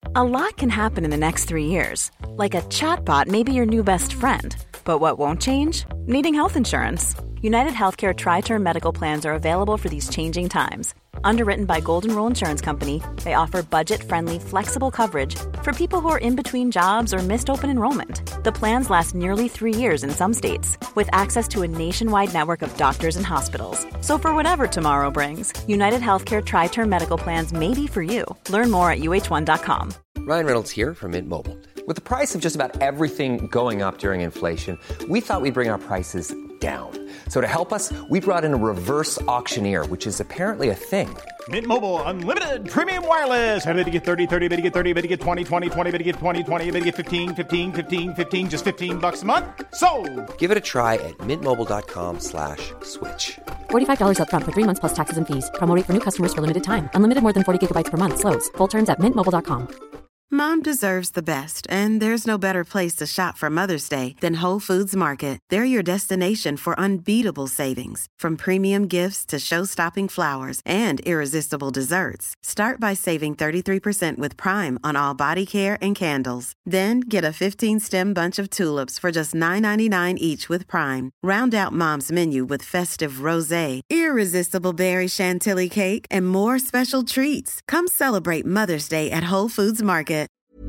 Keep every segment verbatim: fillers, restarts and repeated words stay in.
A lot can happen in the next three years. Like a chatbot may be your new best friend. But what won't change? Needing health insurance. United Healthcare Tri-Term Medical Plans are available for these changing times. Underwritten by Golden Rule Insurance Company, they offer budget-friendly, flexible coverage for people who are in between jobs or missed open enrollment. The plans last nearly three years in some states, with access to a nationwide network of doctors and hospitals. So for whatever tomorrow brings, United Healthcare Tri-Term Medical Plans may be for you. Learn more at U H one dot com. Ryan Reynolds here from Mint Mobile. With the price of just about everything going up during inflation, we thought we'd bring our prices down. So to help us, we brought in a reverse auctioneer, which is apparently a thing. Mint Mobile Unlimited Premium Wireless. How to get thirty, thirty, how to get thirty, how to get twenty, twenty, twenty, how to get twenty, twenty, how to get fifteen, fifteen, fifteen, fifteen, just fifteen bucks a month? Sold! Give it a try at mintmobile.com slash switch. forty-five dollars up front for three months plus taxes and fees. Promo rate for new customers for limited time. Unlimited more than forty gigabytes per month. Slows full terms at mint mobile dot com. Mom deserves the best, and there's no better place to shop for Mother's Day than Whole Foods Market. They're your destination for unbeatable savings, from premium gifts to show-stopping flowers and irresistible desserts. Start by saving thirty-three percent with Prime on all body care and candles. Then get a fifteen-stem bunch of tulips for just nine ninety-nine each with Prime. Round out Mom's menu with festive rosé, irresistible berry chantilly cake, and more special treats. Come celebrate Mother's Day at Whole Foods Market.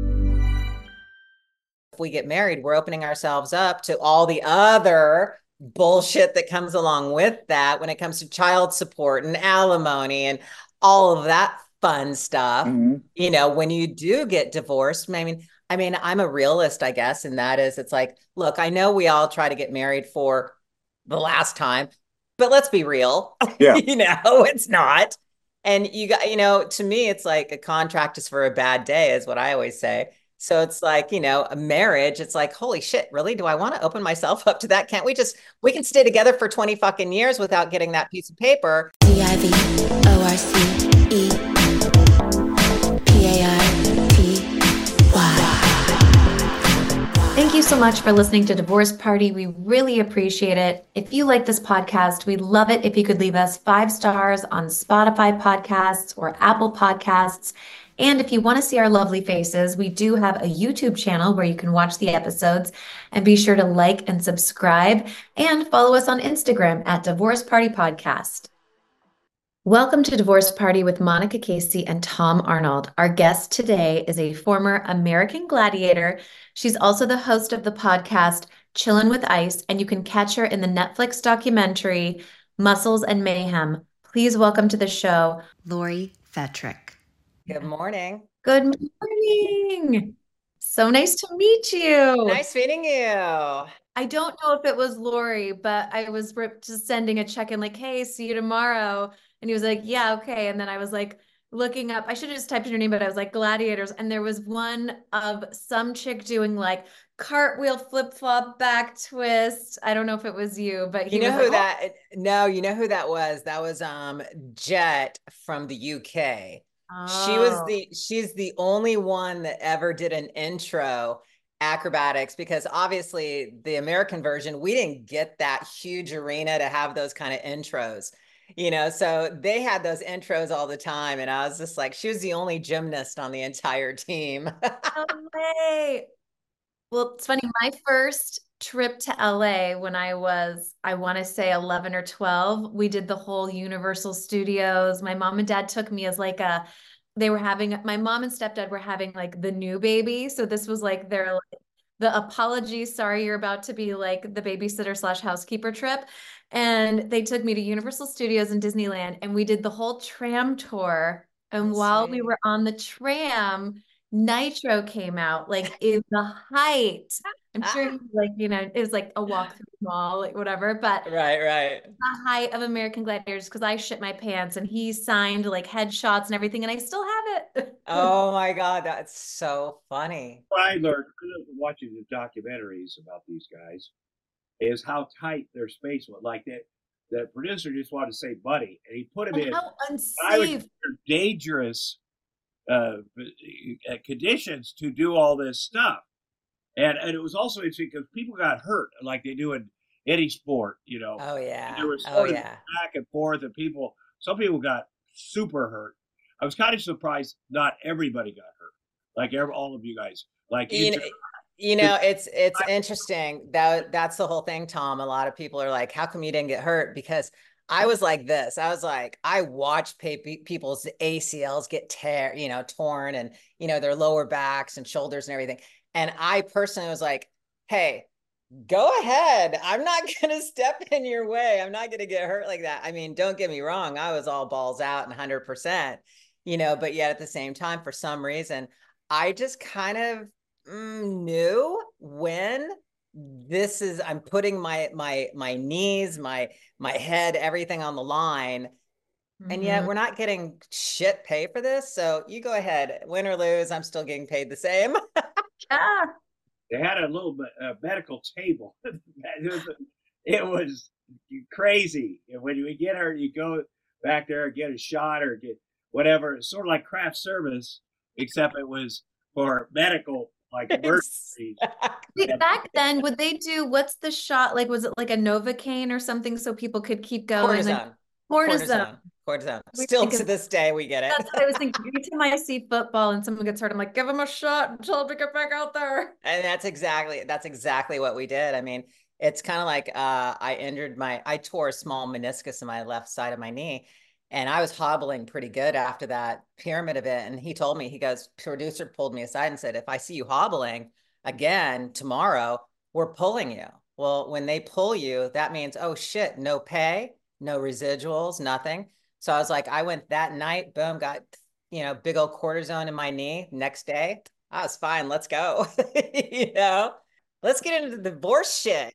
If we get married, we're opening ourselves up to all the other bullshit that comes along with that when it comes to child support and alimony and all of that fun stuff. Mm-hmm. You know, when you do get divorced, I mean, I mean, I'm a realist, I guess, and that is, it's like, look, I know we all try to get married for the last time, but let's be real. Yeah. You know, it's not. And you got, you know, to me, it's like a contract is for a bad day, is what I always say. So it's like, you know, a marriage, it's like, holy shit, really? Do I want to open myself up to that? Can't we just, we can stay together for twenty fucking years without getting that piece of paper. D I V O R C E P A R T Y. Thank you so much for listening to Divorce Party. We really appreciate it. If you like this podcast, we'd love it if you could leave us five stars on Spotify podcasts or Apple Podcasts. And if you want to see our lovely faces, we do have a YouTube channel where you can watch the episodes, and be sure to like and subscribe and follow us on Instagram at Divorce Party Podcast. Welcome to Divorce Party with Monica Casey and Tom Arnold. Our guest today is a former American Gladiator. She's also the host of the podcast Chillin' with Ice, and you can catch her in the Netflix documentary Muscles and Mayhem. Please welcome to the show, Lori Fetrick. Good morning. Good morning. So nice to meet you. Nice meeting you. I don't know if it was Lori, but I was just sending a check-in like, hey, see you tomorrow. And he was like, yeah, okay. And then I was like looking up, I should have just typed in her name, but I was like gladiators. And there was one of some chick doing like cartwheel, flip-flop, back twist. I don't know if it was you, but he you know was who like, that, oh. No, you know who that was? That was um Jet from the U K. Oh. She was the, she's the only one that ever did an intro acrobatics, because obviously the American version, we didn't get that huge arena to have those kind of intros, you know, so they had those intros all the time. And I was just like, she was the only gymnast on the entire team. No way. Well, it's funny. My first trip to L A when I was, I want to say eleven or twelve, we did the whole Universal Studios. My mom and dad took me as like a, they were having, my mom and stepdad were having like the new baby. So this was like their, like, the apology, sorry, you're about to be like the babysitter slash housekeeper trip. And they took me to Universal Studios and Disneyland, and we did the whole tram tour. And That's while sweet. we were on the tram, Nitro came out, like in the height. I'm sure, like, you know, it was like a walk through the mall, like whatever, but right, right. The height of American Gladiators, because I shit my pants, and he signed like headshots and everything, and I still have it. Oh my God, that's so funny. What I learned watching the documentaries about these guys is how tight their space was. Like that, the producer just wanted to say buddy, and he put him oh, in how unsafe. dangerous uh, conditions to do all this stuff. And and it was also interesting because people got hurt like they do in any sport, you know. Oh, yeah. And there was oh, sort of yeah. back and forth, and people, some people got super hurt. I was kind of surprised not everybody got hurt. like every, all of you guys. Like You you, know, just, you know, it's it's interesting. That that's the whole thing, Tom. A lot of people are like, "How come you didn't get hurt?" Because I was like this. I was like, I watched pe- people's A C Ls get tear, you know, torn, and you know their lower backs and shoulders and everything. And I personally was like, "Hey, go ahead. I'm not gonna step in your way. I'm not gonna get hurt like that." I mean, don't get me wrong. I was all balls out and one hundred percent, you know. But yet at the same time, for some reason, I just kind of mm, knew when this is I'm putting my my my knees, my my head, everything on the line. And yet Mhm. we're not getting shit pay for this. So you go ahead, win or lose, I'm still getting paid the same. Yeah. they had a little bit uh, medical table. it was it was crazy. And when you get her, you go back there and get a shot or get whatever. It's sort of like craft service, except it was for medical like emergencies. Wait, back then, would they do what's the shot? Like, was it like a Novocaine or something so people could keep going? Like, Cortisone. cortisone. Cortisone. Cortisone. We Still think to of- this day, we get it. That's what I was thinking. Every time I see football and someone gets hurt, I'm like, give them a shot and tell them to get back out there. And that's exactly that's exactly what we did. I mean, it's kind of like uh, I injured my I tore a small meniscus in my left side of my knee, and I was hobbling pretty good after that pyramid event. And he told me, he goes, producer pulled me aside and said, if I see you hobbling again tomorrow, we're pulling you. Well, when they pull you, that means, oh shit, no pay, no residuals, nothing. So I was like, I went that night, boom, got, you know, big old cortisone in my knee. Next day, I was fine. Let's go. you know, let's get into the divorce shit.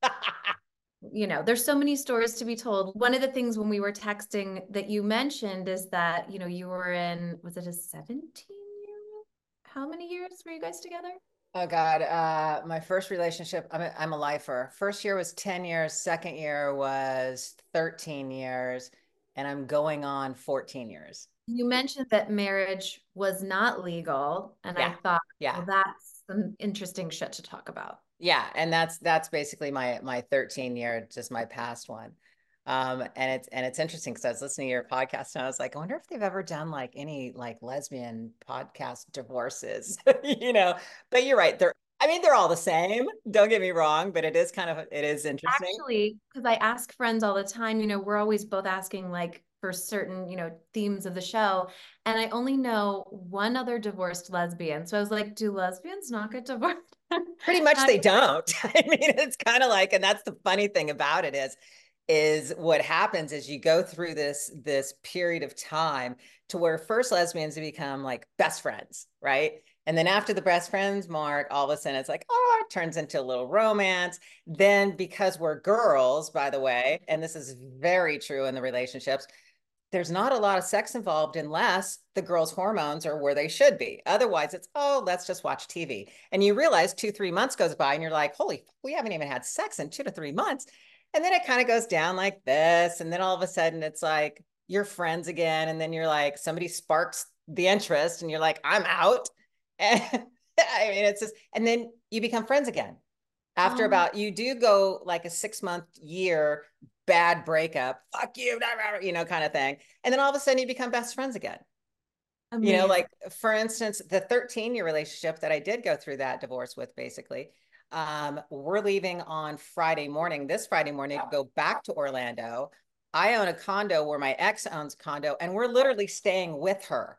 You know, there's so many stories to be told. One of the things when we were texting that you mentioned is that, you know, you were in, was it a seventeen year? How many years were you guys together? Oh God, uh, my first relationship, I'm a, I'm a lifer. First year was ten years. Second year was thirteen years. And I'm going on fourteen years. You mentioned that marriage was not legal. And I Yeah. thought, Yeah. well, that's some interesting shit to talk about. Yeah, and that's that's basically my my thirteen year, just my past one. Um, and it's and it's interesting because I was listening to your podcast and I was like, I wonder if they've ever done like any like lesbian podcast divorces, you know. But you're right, they're I mean, they're all the same. Don't get me wrong, but it is kind of it is interesting. Actually, because I ask friends all the time, you know, we're always both asking like for certain, you know, themes of the show. And I only know one other divorced lesbian. So I was like, do lesbians not get divorced? Pretty much they don't. I mean, it's kind of like, and that's the funny thing about it is, is what happens is you go through this, this period of time to where first lesbians become like best friends, right? And then after the best friends mark, all of a sudden it's like, oh, it turns into a little romance. Then because we're girls, by the way, and this is very true in the relationships, there's not a lot of sex involved unless the girls' hormones are where they should be. Otherwise, it's, oh, let's just watch T V. And you realize two, three months goes by and you're like, holy, fuck, we haven't even had sex in two to three months. And then it kind of goes down like this. And then all of a sudden it's like, you're friends again. And then you're like, somebody sparks the interest and you're like, I'm out. And I mean, it's just, and then you become friends again. After um, about, you do go like a six month year bad breakup, fuck you, you know, kind of thing. And then all of a sudden you become best friends again. Amazing. You know, like for instance, the thirteen year relationship that I did go through that divorce with, basically, um, we're leaving on Friday morning, this Friday morning to go back to Orlando. I own a condo where my ex owns a condo and we're literally staying with her.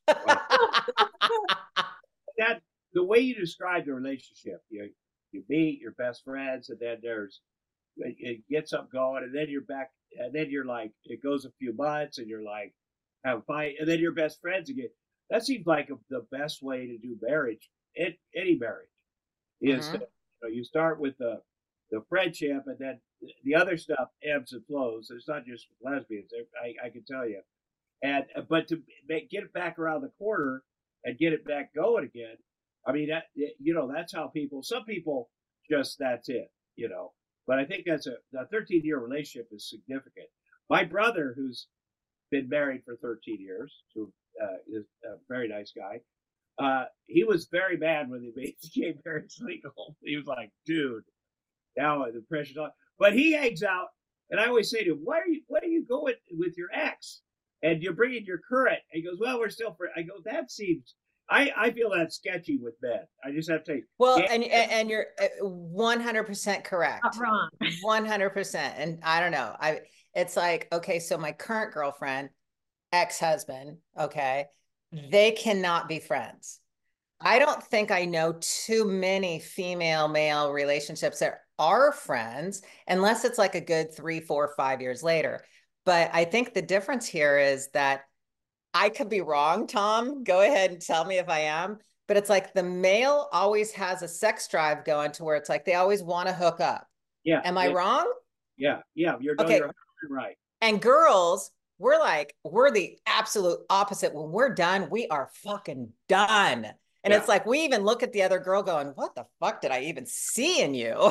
That the way you describe the relationship, you you meet, you're best friends, and then there's it gets up going, and then you're back, and then you're like, it goes a few months, and you're like, have a fight, and then you're best friends again. That seems like a, the best way to do marriage, it, any marriage, is mm-hmm. to, you know, you start with the the friendship, and then the other stuff ebbs and flows. It's not just lesbians, I, I can tell you. And but to make, get it back around the corner and get it back going again, I mean, that, you know, that's how people, some people just, that's it, you know. But I think that's a, a thirteen year relationship is significant. My brother, who's been married for thirteen years, to uh, is a very nice guy, uh, he was very mad when they made gay marriage legal. He was like, dude, now the pressure's on. But he hangs out, and I always say to him, why are you, why are you going with your ex? And you're bringing your current. And he goes, well, we're still friends. I go, that seems, I, I feel that's sketchy with men. I just have to say. Well, yeah. and and you're one hundred percent correct. Not wrong. one hundred percent. And I don't know. I it's like, okay, so my current girlfriend, ex-husband, okay, they cannot be friends. I don't think I know too many female male relationships that are friends, unless it's like a good three, four, five years later. But I think the difference here is that I could be wrong, Tom. Go ahead and tell me if I am. But it's like the male always has a sex drive going to where it's like they always want to hook up. Yeah. Am I yeah. wrong? Yeah. Yeah. You're, no, okay. You're right. And girls, we're like, we're the absolute opposite. When we're done, we are fucking done. And yeah. It's like, we even look at the other girl going, what the fuck did I even see in you?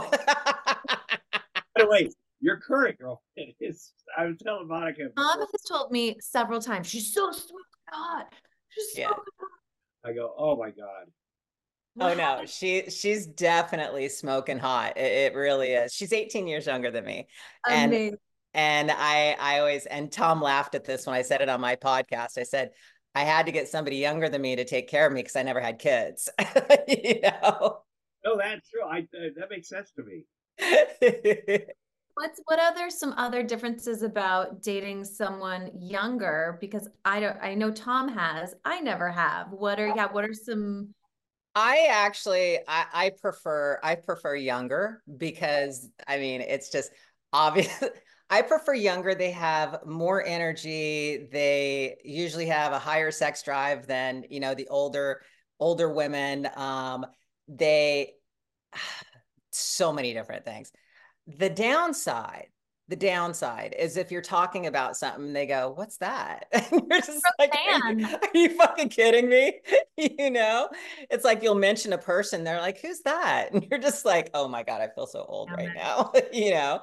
By the way, your current girlfriend is, I was telling Monica. Mom has told me several times, she's so smoking hot. She's so yeah. hot. I go, oh my God. Oh no, she she's definitely smoking hot. It, it really is. She's eighteen years younger than me. And Amazing. and I I always, and Tom laughed at this when I said it on my podcast. I said, I had to get somebody younger than me to take care of me because I never had kids. You know? No, that's true. I uh, that makes sense to me. What's what other some other differences about dating someone younger? Because I don't I know Tom has. I never have. What are yeah, what are some I actually I, I prefer I prefer younger because I mean it's just obvious. I prefer younger. They have more energy. They usually have a higher sex drive than, you know, the older older women. Um, they so many different things. The downside, the downside is if you're talking about something, they go, what's that? And you're just like, are you, are you fucking kidding me? You know, it's like you'll mention a person. They're like, who's that? And you're just like, oh my God, I feel so old right now, you know?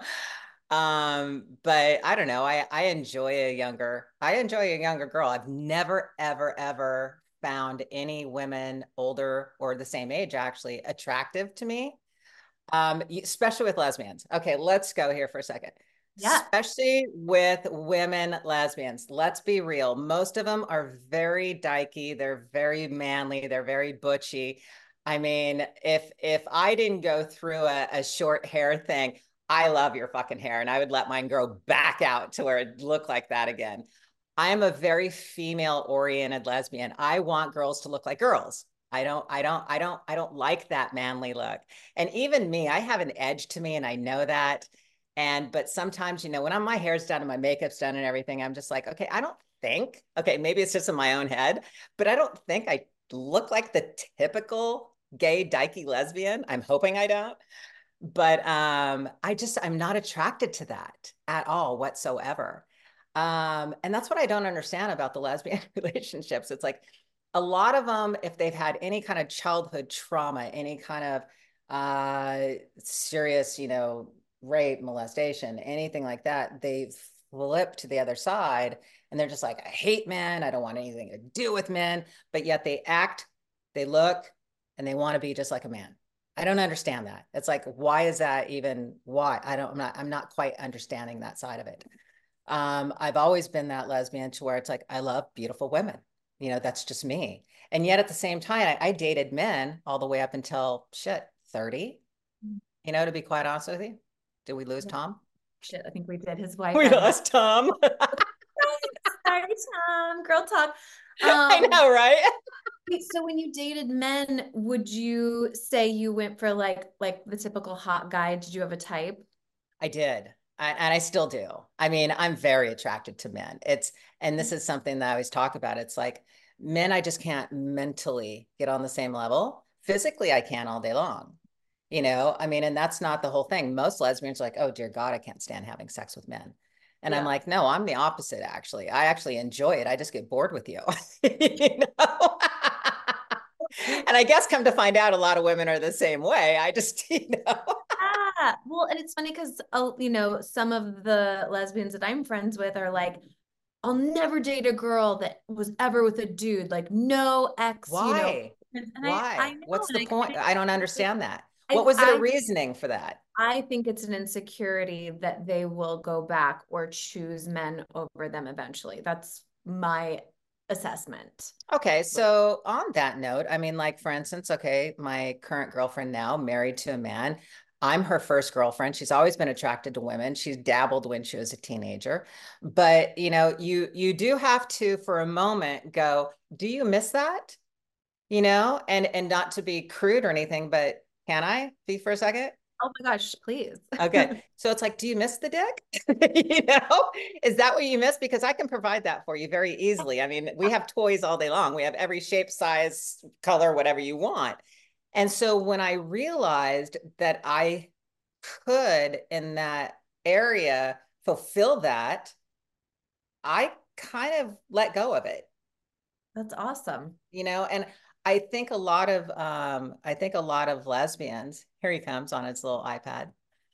Um, but I don't know. I, I enjoy a younger, I enjoy a younger girl. I've never, ever, ever found any women older or the same age actually attractive to me. Um, especially with lesbians. Okay, let's go here for a second. Yeah. Especially with women lesbians. Let's be real. Most of them are very dykey. They're very manly. They're very butchy. I mean, if if I didn't go through a, a short hair thing, I love your fucking hair, and I would let mine grow back out to where it looked like that again. I am a very female-oriented lesbian. I want girls to look like girls. I don't, I don't, I don't, I don't like that manly look. And even me, I have an edge to me and I know that. And, but sometimes, you know, when I'm, my hair's done and my makeup's done and everything, I'm just like, okay, I don't think, okay, maybe it's just in my own head, but I don't think I look like the typical gay dykey lesbian. I'm hoping I don't, but um, I just, I'm not attracted to that at all whatsoever. Um, and that's what I don't understand about the lesbian relationships. It's like, a lot of them, if they've had any kind of childhood trauma, any kind of uh, serious, you know, rape, molestation, anything like that, they flip to the other side and they're just like, I hate men. I don't want anything to do with men. But yet they act, they look, and they want to be just like a man. I don't understand that. It's like, why is that even why? I don't, I'm not, I'm not quite understanding that side of it. Um, I've always been that lesbian to where it's like, I love beautiful women. You know, that's just me. And yet at the same time, I, I dated men all the way up until shit, thirty, you know, to be quite honest with you. Did we lose Tom? Shit, I think we did. His wife. We lost Tom. Sorry, Tom. Girl talk. Um, I know, right? So when you dated men, would you say you went for like, like the typical hot guy? Did you have a type? I did. I, and I still do. I mean, I'm very attracted to men. It's, and this is something that I always talk about. It's like men, I just can't mentally get on the same level. Physically, I can all day long, you know? I mean, and that's not the whole thing. Most lesbians are like, oh dear God, I can't stand having sex with men. And yeah. I'm like, no, I'm the opposite. Actually, I actually enjoy it. I just get bored with you, you know? And I guess come to find out a lot of women are the same way. I just, you know. Yeah. Well, and it's funny because, uh, you know, some of the lesbians that I'm friends with are like, I'll never date a girl that was ever with a dude, like no ex. Why? You know? And Why? I, I know, What's the I, point? I, I don't understand that. I, What was their I, reasoning for that? I think it's an insecurity that they will go back or choose men over them eventually. That's my assessment. Okay, so on that note, I mean, like for instance, okay, my current girlfriend now, married to a man. I'm her first girlfriend. She's always been attracted to women. She's dabbled when she was a teenager. But, you know, you you do have to for a moment go, do you miss that? You know, and and not to be crude or anything, but can I be for a second? Oh my gosh, please. Okay. So it's like, do you miss the dick? You know, is that what you miss? Because I can provide that for you very easily. I mean, we have toys all day long. We have every shape, size, color, whatever you want. And so when I realized that I could in that area fulfill that, I kind of let go of it. That's awesome. You know, and I think a lot of um, I think a lot of lesbians, here he comes on his little iPad.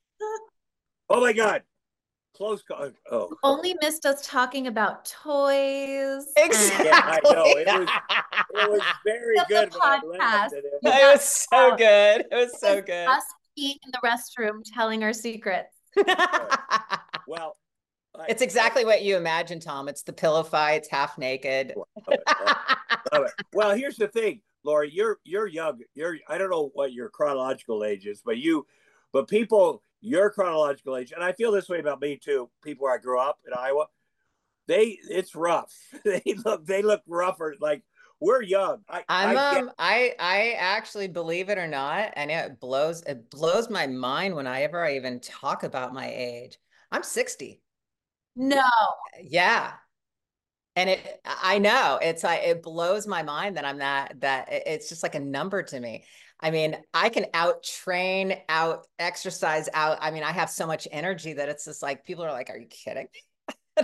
Oh my God. Close call. Oh. Only missed us talking about toys. Exactly. Yeah, I know. It was it was very good. Podcast. It was so good. It was so good. Us in the restroom telling our secrets. Well, I, it's exactly I, what you imagine, Tom. It's the pillow fights, half naked. Love it, love it, love it. Well, here's the thing, Lori. You're you're young. You're I don't know what your chronological age is, but you, but people your chronological age, and I feel this way about me too. People where I grew up in Iowa, they it's rough. They look they look rougher. Like we're young. I I'm I, um I I actually, believe it or not, and it blows it blows my mind whenever I even talk about my age. I'm sixty. No. Yeah. And it, I know it's like, it blows my mind that I'm that, that it's just like a number to me. I mean, I can out train, out exercise, out. I mean, I have so much energy that it's just like, people are like, are you kidding me?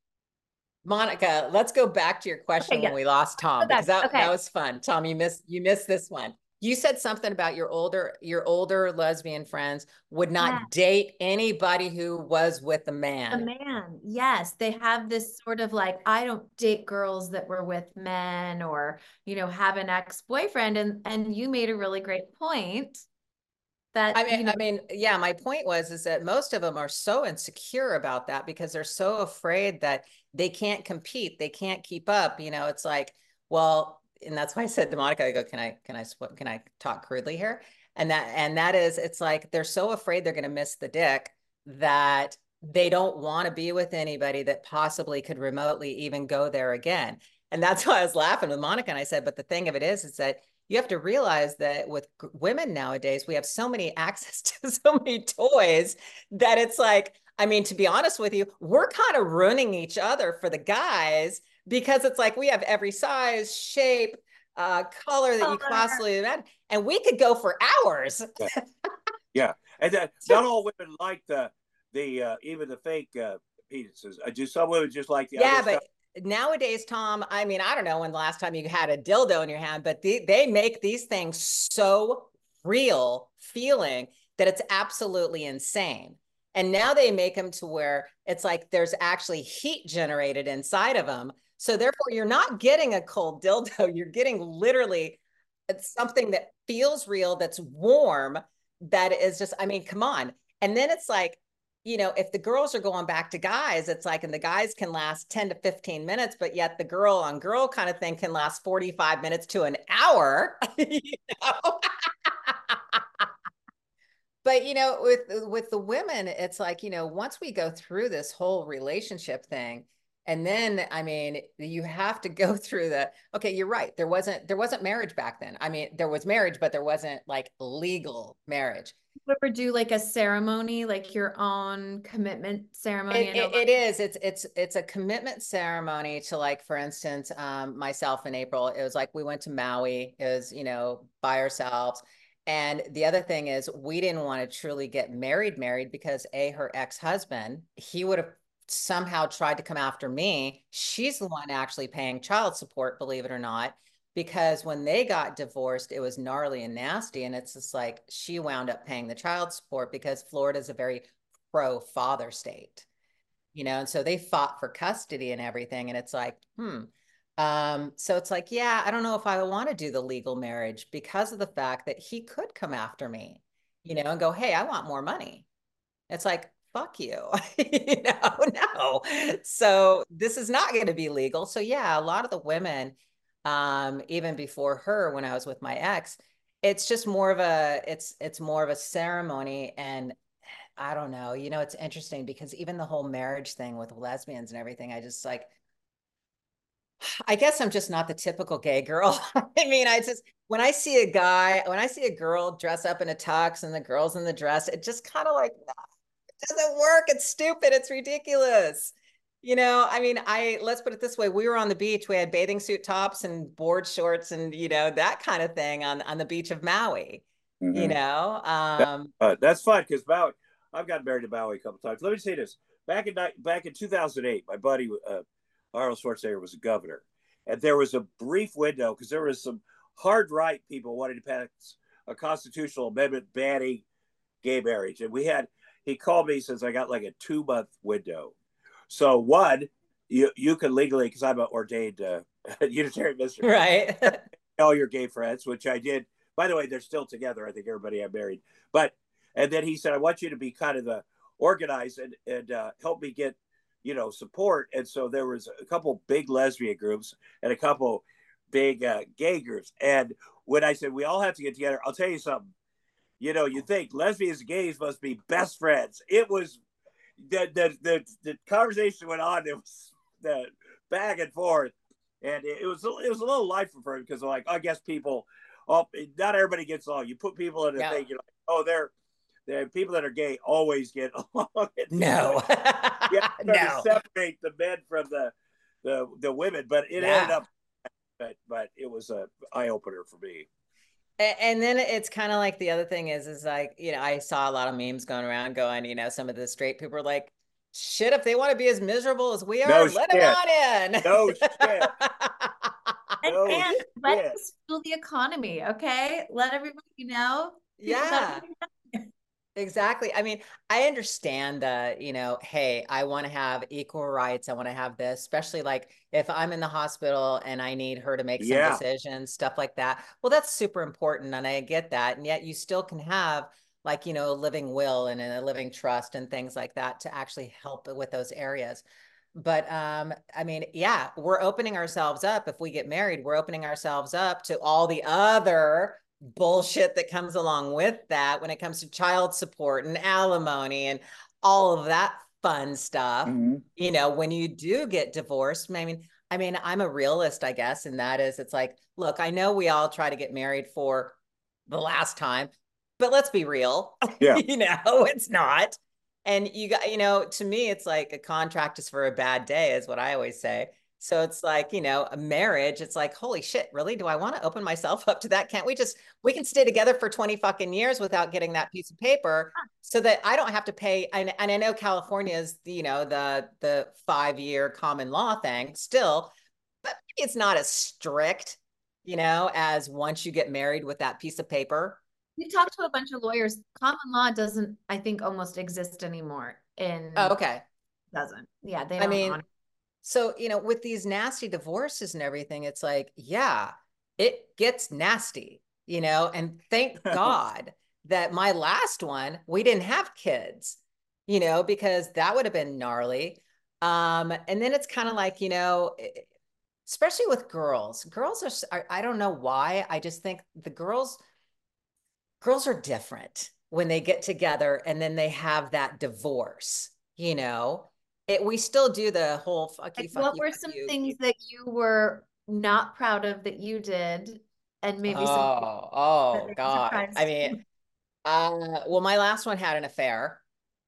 Monica, let's go back to your question okay, when yeah. we lost Tom, because that, okay. that was fun. Tom, you missed, you missed this one. You said something about your older, your older lesbian friends would not yeah. date anybody who was with a man. A man. Yes. They have this sort of like, I don't date girls that were with men or, you know, have an ex-boyfriend. And, and you made a really great point that, I mean, you know, I mean, yeah, my point was, is that most of them are so insecure about that because they're so afraid that they can't compete. They can't keep up. You know, it's like, well, and that's why I said to Monica, I go, can I, can I, can I talk crudely here? And that, and that is, it's like, they're so afraid they're going to miss the dick that they don't want to be with anybody that possibly could remotely even go there again. And that's why I was laughing with Monica. And I said, but the thing of it is, is that you have to realize that with women nowadays, we have so many access to so many toys that it's like, I mean, to be honest with you, we're kind of ruining each other for the guys, because it's like we have every size, shape, uh, color that you possibly imagine, and we could go for hours. Yeah, yeah. And that, not all women like the the uh, even the fake uh, penises. I just some women just like the yeah, other but stuff. Nowadays, Tom, I mean, I don't know when the last time you had a dildo in your hand, but the, they make these things so real feeling that it's absolutely insane. And now they make them to where it's like there's actually heat generated inside of them. So therefore, you're not getting a cold dildo. You're getting literally something that feels real, that's warm, that is just, I mean, come on. And then it's like, you know, if the girls are going back to guys, it's like, and the guys can last ten to fifteen minutes, but yet the girl on girl kind of thing can last forty-five minutes to an hour. You know? But, you know, with, with the women, it's like, you know, once we go through this whole relationship thing, and then, I mean, you have to go through the, okay, you're right. There wasn't, there wasn't marriage back then. I mean, there was marriage, but there wasn't like legal marriage. You ever do like a ceremony, like your own commitment ceremony? It, it, it is. It's, it's, it's a commitment ceremony to, like, for instance, um, myself in April, it was like, we went to Maui. It was, you know, by ourselves. And the other thing is, we didn't want to truly get married, married because A, her ex-husband, he would have somehow tried to come after me. She's the one actually paying child support, believe it or not, because when they got divorced, it was gnarly and nasty. And it's just like, she wound up paying the child support because Florida is a very pro-father state, you know, and so they fought for custody and everything. And it's like, hmm. Um, so it's like, yeah, I don't know if I want to do the legal marriage because of the fact that he could come after me, you know, and go, hey, I want more money. It's like, fuck you. You know, no. So this is not going to be legal. So yeah, a lot of the women, um, even before her, when I was with my ex, it's just more of a, it's, it's more of a ceremony. And I don't know, you know, it's interesting because even the whole marriage thing with lesbians and everything, I just like, I guess I'm just not the typical gay girl. I mean, I just, when I see a guy, when I see a girl dress up in a tux and the girl's in the dress, it just kind of like, no, it doesn't work. It's stupid. It's ridiculous. You know, I mean, I, let's put it this way. We were on the beach. We had bathing suit tops and board shorts and, you know, that kind of thing on, on the beach of Maui, mm-hmm. you know? Um, that, uh, that's fun because Maui, I've gotten married to Maui a couple times. Let me say this. Back in, back in two thousand eight, my buddy, uh, Arnold Schwarzenegger was a governor. And there was a brief window because there was some hard right people wanting to pass a constitutional amendment banning gay marriage. And we had, he called me, says, I got like a two month window. So one, you, you can legally, because I'm an ordained uh, Unitarian minister. Right. All your gay friends, which I did. By the way, they're still together. I think everybody I married. But, and then he said, I want you to be kind of the organized and, and uh, help me get, you know, support. And so there was a couple big lesbian groups and a couple big uh, gay groups. And when I said, we all have to get together, I'll tell you something, you know, you think lesbians and gays must be best friends. It was the, the, the, the conversation went on. It was the back and forth. And it was, it was a little life for him because like, I guess people, oh, not everybody gets along. You put people in a yeah. thing, you're like, oh, they're, the people that are gay always get along. No, yeah, no. To separate the men from the the, the women, but it yeah. ended up. But, but it was a eye opener for me. And, and then it's kind of like the other thing is is like you know I saw a lot of memes going around going you know some of the straight people are like shit if they want to be as miserable as we are no let shit. them on in. No shit. And, no and shit. let us fuel the economy, okay? Let everybody you know. Yeah. Exactly. I mean, I understand that, you know, hey, I want to have equal rights. I want to have this, especially like if I'm in the hospital and I need her to make some yeah. decisions, stuff like that. Well, that's super important. And I get that. And yet you still can have like, you know, a living will and a living trust and things like that to actually help with those areas. But um, I mean, yeah, we're opening ourselves up. If we get married, we're opening ourselves up to all the other bullshit that comes along with that when it comes to child support and alimony and all of that fun stuff. Mm-hmm. You know, when you do get divorced, I mean, I mean, I'm a realist, I guess, and that is, it's like, look, I know we all try to get married for the last time, but let's be real. Yeah. You know, it's not. And you got, you know, to me, it's like a contract is for a bad day, is what I always say. So it's like, you know, a marriage, it's like, holy shit, really? Do I want to open myself up to that? Can't we just, we can stay together for twenty fucking years without getting that piece of paper so that I don't have to pay. And, and I know California is, you know, the, the five year common law thing still, but maybe it's not as strict, you know, as once you get married with that piece of paper. We talked to a bunch of lawyers. Common law doesn't, I think, almost exist anymore. In oh, okay. Doesn't. Yeah. They I don't mean, honor- so, you know, with these nasty divorces and everything, it's like, yeah, it gets nasty, you know, and thank God that my last one, we didn't have kids, you know, because that would have been gnarly. Um, and then it's kind of like, you know, especially with girls, girls are, I don't know why. I just think the girls, girls are different when they get together and then they have that divorce, you know. It, we still do the whole fuck you, like fuck what you, were fuck some you. things that you were not proud of that you did, and maybe oh, some oh God. I mean, uh, well, my last one had an affair,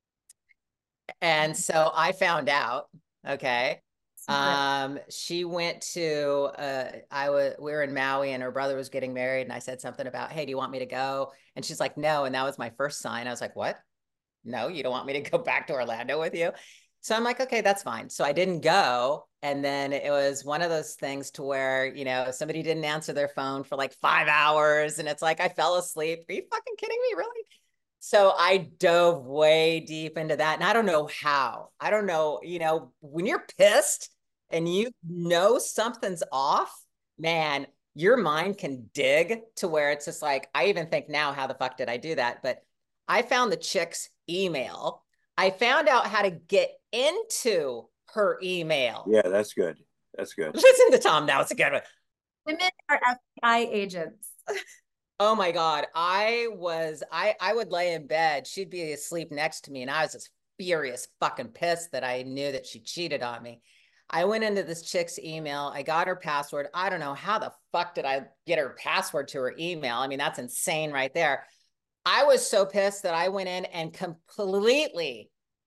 and so I found out. Okay, um, she went to. Uh, I was. We were in Maui, and her brother was getting married, and I said something about, "Hey, do you want me to go?" And she's like, "No," and that was my first sign. I was like, "What? No, you don't want me to go back to Orlando with you?" So I'm like, okay, that's fine. So I didn't go. And then it was one of those things to where, you know, somebody didn't answer their phone for like five hours. And it's like, I fell asleep. Are you fucking kidding me? Really? So I dove way deep into that. And I don't know how. I don't know, you know, when you're pissed and you know something's off, man, your mind can dig to where it's just like, I even think now, how the fuck did I do that? But I found the chick's email. I found out how to get into her email. Yeah, that's good. That's good. Listen to Tom now. It's a good one. Women are F B I agents. Oh my God. I was, I, I would lay in bed. She'd be asleep next to me. And I was just furious, fucking pissed that I knew that she cheated on me. I went into this chick's email. I got her password. I don't know how the fuck did I get her password to her email? I mean, that's insane right there. I was so pissed that I went in and completely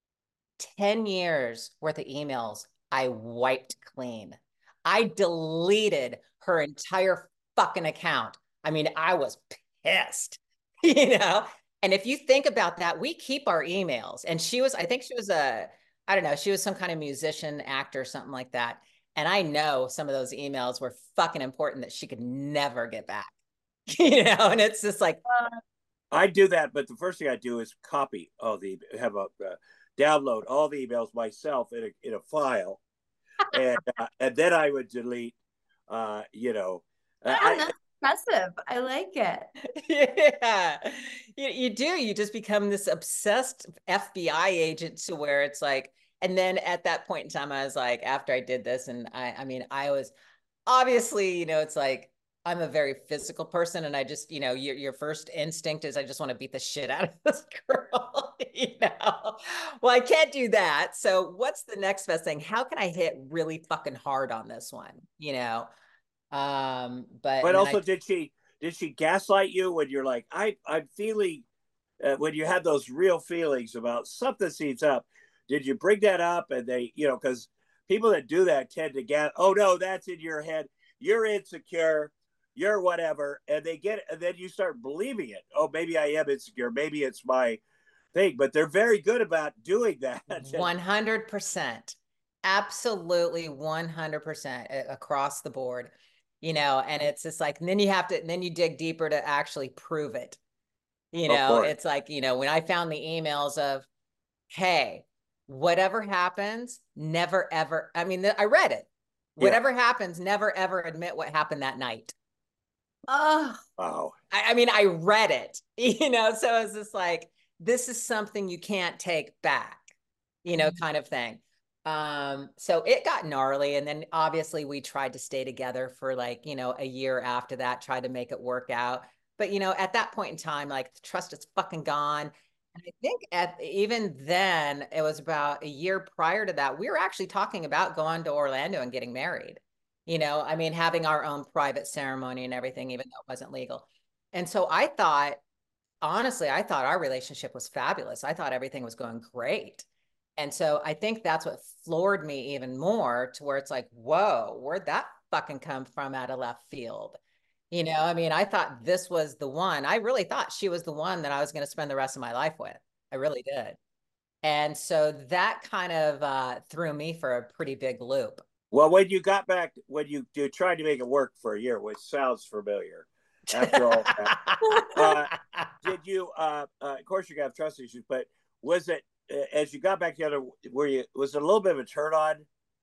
ten years worth of emails I wiped clean. I deleted her entire fucking account. I mean, I was pissed, you know? And if you think about that, we keep our emails. And she was, I think she was a, I don't know, she was some kind of musician, actor, something like that. And I know some of those emails were fucking important that she could never get back, you know? And it's just like, I do that, but the first thing I do is copy all the, have a, uh, download all the emails myself in a, in a file. and uh, and then I would delete, uh, you know. Yeah, I, that's impressive. I like it. Yeah, you, you do. You just become this obsessed F B I agent to where it's like, and then at that point in time, I was like, after I did this, and I, I mean, I was obviously, you know, it's like, I'm a very physical person, and I just, you know, your your first instinct is I just want to beat the shit out of this girl, you know. Well, I can't do that. So what's the next best thing? How can I hit really fucking hard on this one? You know. Um, but but also, I, did she did she gaslight you when you're like, I I'm feeling uh, when you had those real feelings about something seems up? Did you bring that up? And they, you know, because people that do that tend to get, oh no, that's in your head. You're insecure. You're whatever, and they get, and then you start believing it. Oh, maybe I am insecure. Maybe it's my thing. But they're very good about doing that. one hundred percent, absolutely, one hundred percent across the board. You know, and it's just like, and then you have to, and then you dig deeper to actually prove it. You know, it's like, you know, when I found the emails of, hey, whatever happens, never ever. I mean, I read it. Whatever yeah. happens, never ever admit what happened that night. Oh, wow. I, I mean, I read it, you know, so it's just like, this is something you can't take back, you know, kind of thing. Um, so it got gnarly. And then obviously we tried to stay together for like, you know, a year after that, tried to make it work out. But, you know, at that point in time, like the trust is fucking gone. And I think at even then, it was about a year prior to that, we were actually talking about going to Orlando and getting married. You know, I mean, having our own private ceremony and everything, even though it wasn't legal. And so I thought, honestly, I thought our relationship was fabulous. I thought everything was going great. And so I think that's what floored me even more, to where it's like, whoa, where'd that fucking come from out of left field? You know, I mean, I thought this was the one. I really thought she was the one that I was going to spend the rest of my life with. I really did. And so that kind of uh, threw me for a pretty big loop. Well, when you got back, when you, you tried to make it work for a year, which sounds familiar, after all that, uh, did you, uh, uh, of course you have trust issues, but was it, uh, as you got back together, were you, was it a little bit of a turn on?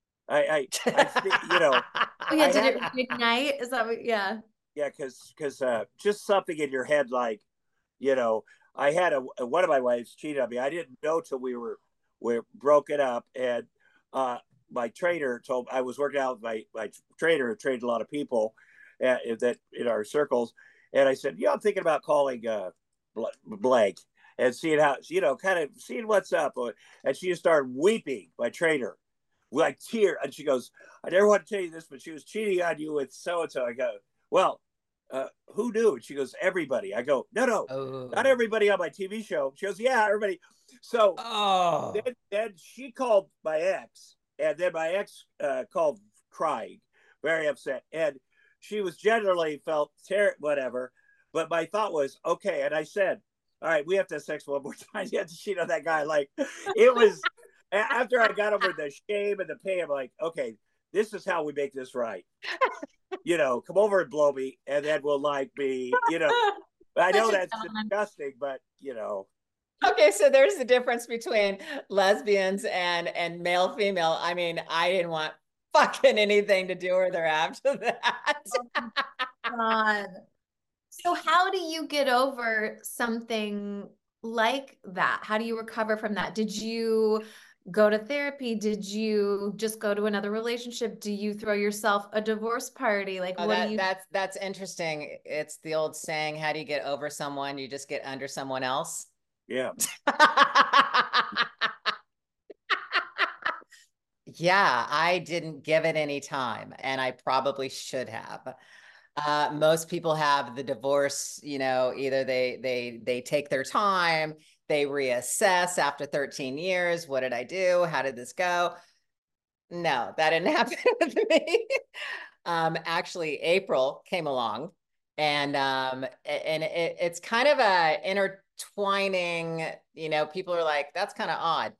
I, I, I you know. Oh, yeah, did it reignite? Is that what, yeah. Yeah, because, because uh, just something in your head, like, you know, I had a, one of my wives cheated on me. I didn't know till we were, we were broken up, and, uh, my trainer told, I was working out with my, my trainer who trained a lot of people uh, that in our circles. And I said, yeah, I'm thinking about calling uh, blank and seeing how, you know, kind of seeing what's up. And she just started weeping, my trainer, like tear. And she goes, I never want to tell you this, but she was cheating on you with so-and-so. I go, well, uh, who knew? And she goes, everybody. I go, no, no, oh. not everybody on my T V show. She goes, yeah, everybody. So oh. then, then she called my ex. And then my ex uh, called crying, very upset. And she was generally felt ter- whatever. But my thought was, okay. And I said, all right, we have to have sex one more time. You have to cheat on that guy. Like, it was, after I got over the shame and the pain, I'm like, okay, this is how we make this right. You know, come over and blow me. And then we'll like be, you know, I know that's disgusting, but, you know. Okay, so there's the difference between lesbians and and male female. I mean, I didn't want fucking anything to do with her after that. Oh, God. So how do you get over something like that? How do you recover from that? Did you go to therapy? Did you just go to another relationship? Do you throw yourself a divorce party? Like, Oh, what that, do you? that's that's interesting. It's the old saying, how do you get over someone? You just get under someone else. Yeah. Yeah, I didn't give it any time, and I probably should have. Uh, most people have the divorce, you know, either they they they take their time, they reassess after thirteen years. What did I do? How did this go? No, that didn't happen with me. Um, actually, April came along, and um, and it, it's kind of a intertwining, you know, people are like, that's kind of odd.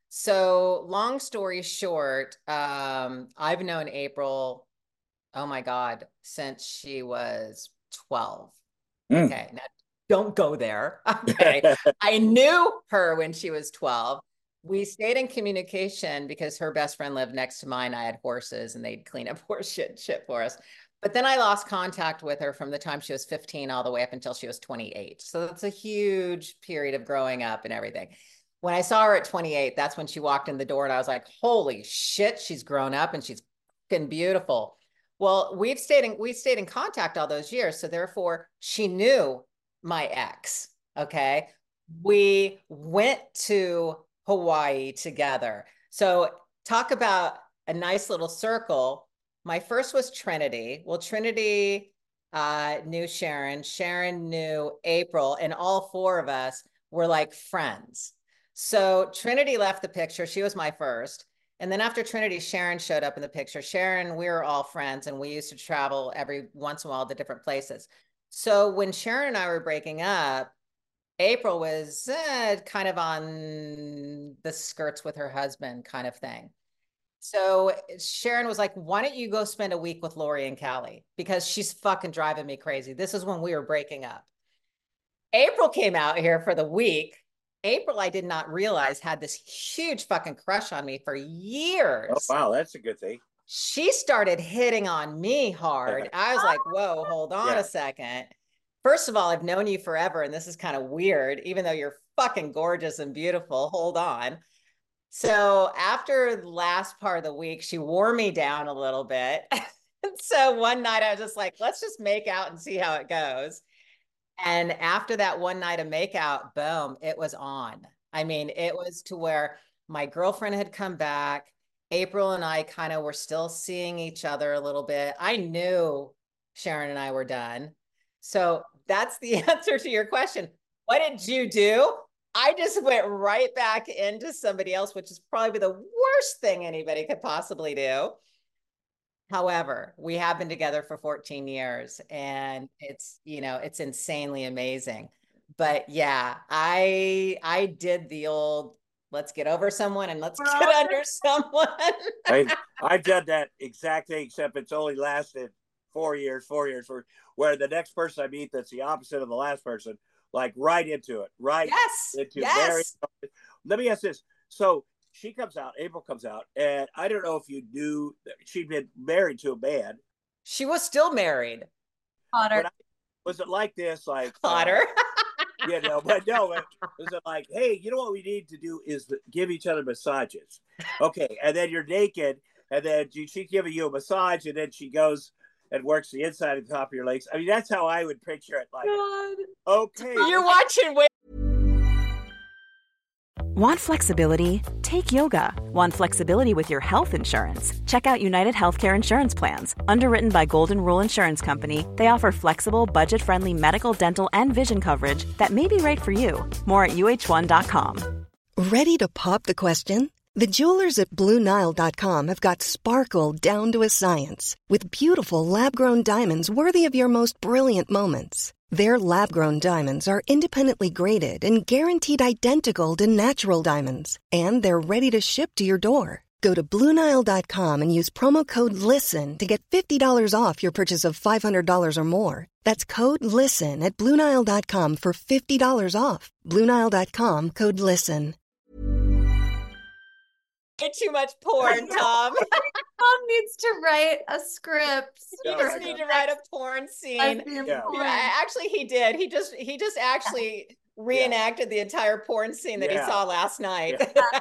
So long story short, um, I've known April, oh my God, since she was twelve. Mm. Okay, now don't go there. Okay. I knew her when she was twelve. We stayed in communication because her best friend lived next to mine. I had horses and they'd clean up horse shit, shit for us. But then I lost contact with her from the time she was fifteen all the way up until she was twenty-eight. So that's a huge period of growing up and everything. When I saw her at twenty-eight, that's when she walked in the door and I was like, holy shit, she's grown up and she's fucking beautiful. Well, we've stayed in, we stayed in contact all those years. So therefore she knew my ex. Okay. We went to Hawaii together. So talk about a nice little circle. My first was Trinity. Well, Trinity uh, knew Sharon. Sharon knew April, and all four of us were like friends. So Trinity left the picture. She was my first. And then after Trinity, Sharon showed up in the picture. Sharon, we were all friends, and we used to travel every once in a while to different places. So when Sharon and I were breaking up, April was eh, kind of on the skirts with her husband kind of thing. So Sharon was like, why don't you go spend a week with Lori and Callie? Because she's fucking driving me crazy. This is when we were breaking up. April came out here for the week. April, I did not realize, had this huge fucking crush on me for years. Oh, wow. That's a good thing. She started hitting on me hard. I was like, whoa, hold on Yeah. a second. First of all, I've known you forever, and this is kind of weird, even though you're fucking gorgeous and beautiful. Hold on. So after the last part of the week, she wore me down a little bit. So one night I was just like, let's just make out and see how it goes. And after that one night of makeout, boom, it was on. I mean, it was to where my girlfriend had come back. April and I kind of were still seeing each other a little bit. I knew Sharon and I were done. So that's the answer to your question. What did you do? I just went right back into somebody else, which is probably the worst thing anybody could possibly do. However, we have been together for fourteen years, and it's, you know, it's insanely amazing. But yeah, I I did the old, let's get over someone and let's get under someone. I, I've done that exact thing, except it's only lasted four years, four years, where, where the next person I meet that's the opposite of the last person, like right into it, right Yes, into yes. very. Let me ask this. So she comes out, April comes out, and I don't know if you knew that she'd been married to a man. She was still married. Hotter. I, was it like this? Like Hotter. Uh, you know, but no, it, was it like, hey, you know what we need to do is give each other massages. Okay, and then you're naked, and then she's giving you a massage, and then she goes and works the inside and top of your legs. I mean, that's how I would picture it. Like, God. okay. You're watching. Wait. Want flexibility? Take yoga. Want flexibility with your health insurance? Check out United Healthcare Insurance Plans. Underwritten by Golden Rule Insurance Company, they offer flexible, budget-friendly medical, dental, and vision coverage that may be right for you. More at U H one dot com. Ready to pop the question? The jewelers at Blue Nile dot com have got sparkle down to a science with beautiful lab-grown diamonds worthy of your most brilliant moments. Their lab-grown diamonds are independently graded and guaranteed identical to natural diamonds, and they're ready to ship to your door. Go to Blue Nile dot com and use promo code LISTEN to get fifty dollars off your purchase of five hundred dollars or more. That's code LISTEN at Blue Nile dot com for fifty dollars off. Blue Nile dot com, code LISTEN. Too much porn, Tom. Tom needs to write a script. You just need to write a porn scene. Yeah. Yeah, actually, he did. He just he just actually reenacted yeah. the entire porn scene that yeah. he saw last night. Yeah.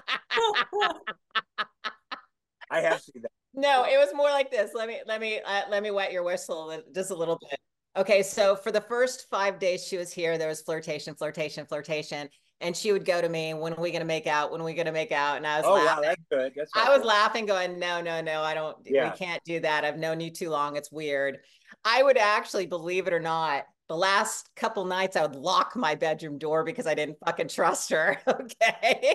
I have seen that. No, it was more like this. Let me let me uh, let me wet your whistle just a little bit. Okay, so for the first five days she was here, there was flirtation, flirtation, flirtation, and she would go to me, "When are we going to make out? When are we going to make out?" And I was, oh laughing. wow, that's good. That's I was laughing, going, "No, no, no, I don't. Yeah. We can't do that. I've known you too long. It's weird." I would actually, believe it or not, the last couple nights I would lock my bedroom door because I didn't fucking trust her. Okay.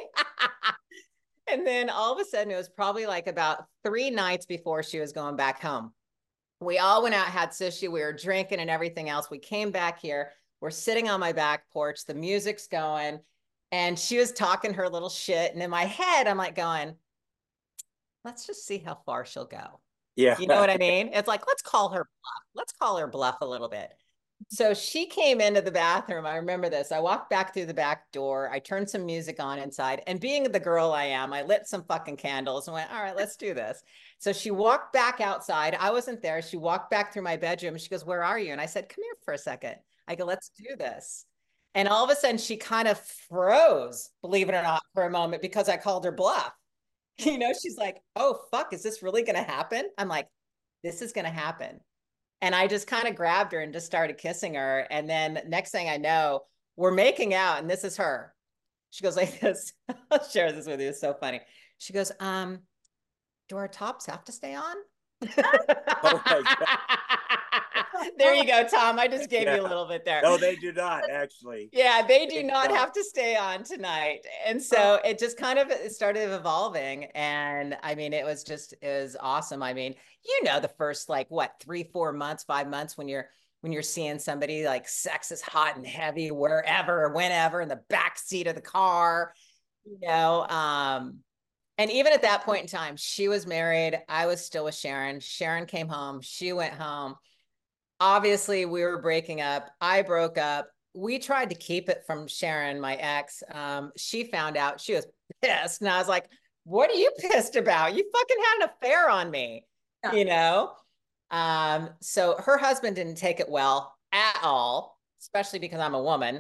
And then all of a sudden, it was probably like about three nights before she was going back home. We all went out, had sushi, we were drinking and everything else. We came back here. We're sitting on my back porch. The music's going. And she was talking her little shit. And in my head, I'm like going, let's just see how far she'll go. Yeah. You know what I mean? It's like, let's call her bluff. Let's call her bluff a little bit. So she came into the bathroom. I remember this. I walked back through the back door. I turned some music on inside. And being the girl I am, I lit some fucking candles and went, all right, let's do this. So she walked back outside. I wasn't there. She walked back through my bedroom. She goes, where are you? And I said, come here for a second. I go, let's do this. And all of a sudden she kind of froze, believe it or not, for a moment because I called her bluff. You know, she's like, oh, fuck, is this really going to happen? I'm like, this is going to happen. And I just kind of grabbed her and just started kissing her. And then next thing I know, we're making out. And this is her. She goes like this. I'll share this with you. It's so funny. She goes, um, do our tops have to stay on? Oh my God. There you go, Tom. I just gave yeah. you a little bit there. No, they do not, actually. Yeah, they do not have to stay on tonight. And so it just kind of it started evolving. And I mean, it was just, it was awesome. I mean, you know, the first like what, three, four months, five months when you're, when you're seeing somebody like sex is hot and heavy, wherever, whenever, in the back seat of the car, you know, um, and even at that point in time, she was married. I was still with Sharon. Sharon came home. She went home. Obviously, we were breaking up. I broke up. We tried to keep it from Sharon, my ex. Um, she found out. She was pissed. And I was like, what are you pissed about? You fucking had an affair on me, yeah. You know? Um, so her husband didn't take it well at all, especially because I'm a woman.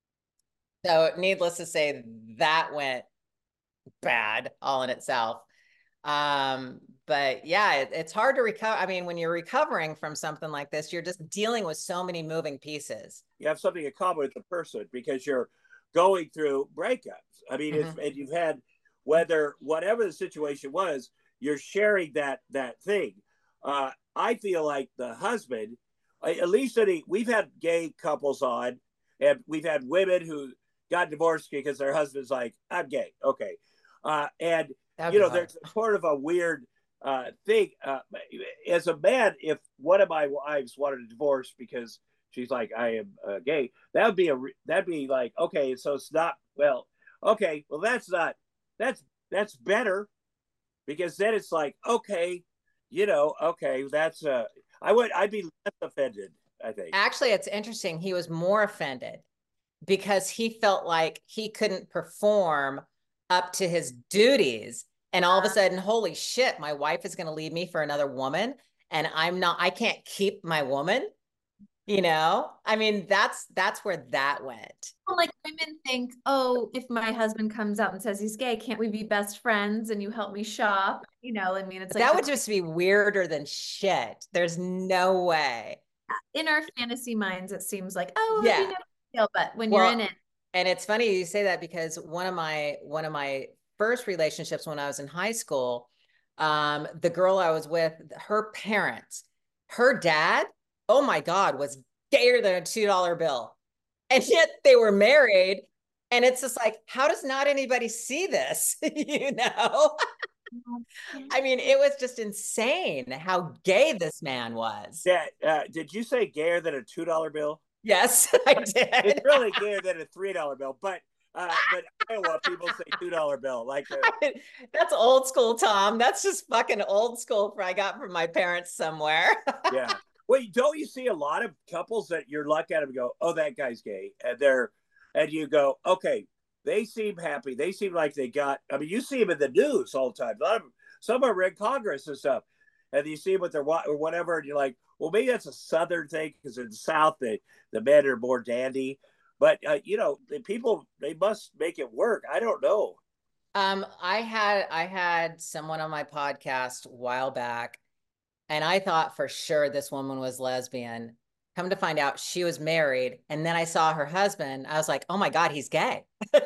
So needless to say, that went bad all in itself. Um, but yeah, it, it's hard to recover. I mean, when you're recovering from something like this, you're just dealing with so many moving pieces. You have something in common with the person because you're going through breakups. I mean, mm-hmm. it's, and you've had, whether, whatever the situation was, you're sharing that, that thing. Uh, I feel like the husband, at least any, we've had gay couples on, and we've had women who got divorced because their husband's like, I'm gay. Okay. Uh, and, That'd you know, there's sort of a weird uh, thing. Uh, as a man, if one of my wives wanted a divorce because she's like, I am uh, gay, that would be a, that'd be like, okay, so it's not, well, okay, well, that's not, that's, that's better because then it's like, okay, you know, okay, that's, uh, I would, I'd be less offended, I think. Actually, it's interesting. He was more offended because he felt like he couldn't perform up to his duties. And all of a sudden, holy shit, my wife is going to leave me for another woman. And I'm not, I can't keep my woman, you know? I mean, that's, that's where that went. Well, like women think, oh, if my husband comes out and says he's gay, can't we be best friends and you help me shop? You know, I mean, it's like, that would just be weirder than shit. There's no way. In our fantasy minds, it seems like, oh, yeah. You know, deal. But when well, you're in it. And it's funny you say that because one of my, one of my, first relationships when I was in high school, um, the girl I was with, her parents, her dad, oh my God, was gayer than a two dollar bill. And yet they were married. And it's just like, how does not anybody see this? You know? I mean, it was just insane how gay this man was. Yeah. Uh, did you say gayer than a two dollar bill? Yes, I did. It's really gayer than a three dollar bill, but Uh, but Iowa people say two dollar bill. Like a- that's old school, Tom. That's just fucking old school. For I got from my parents somewhere. Yeah. Wait, don't you see a lot of couples that you're lucky at and go, oh, that guy's gay, and they're, and you go, okay, they seem happy. They seem like they got. I mean, you see them in the news all the time. A lot of them, some are in Congress and stuff, and you see them with their or whatever, and you're like, well, maybe that's a Southern thing because in the South, the the men are more dandy. but uh, you know, the people, they must make it work. I don't know. Um, I had I had someone on my podcast a while back, and I thought for sure this woman was lesbian. Come to find out, she was married. And then I saw her husband. I was like, oh my God, he's gay. You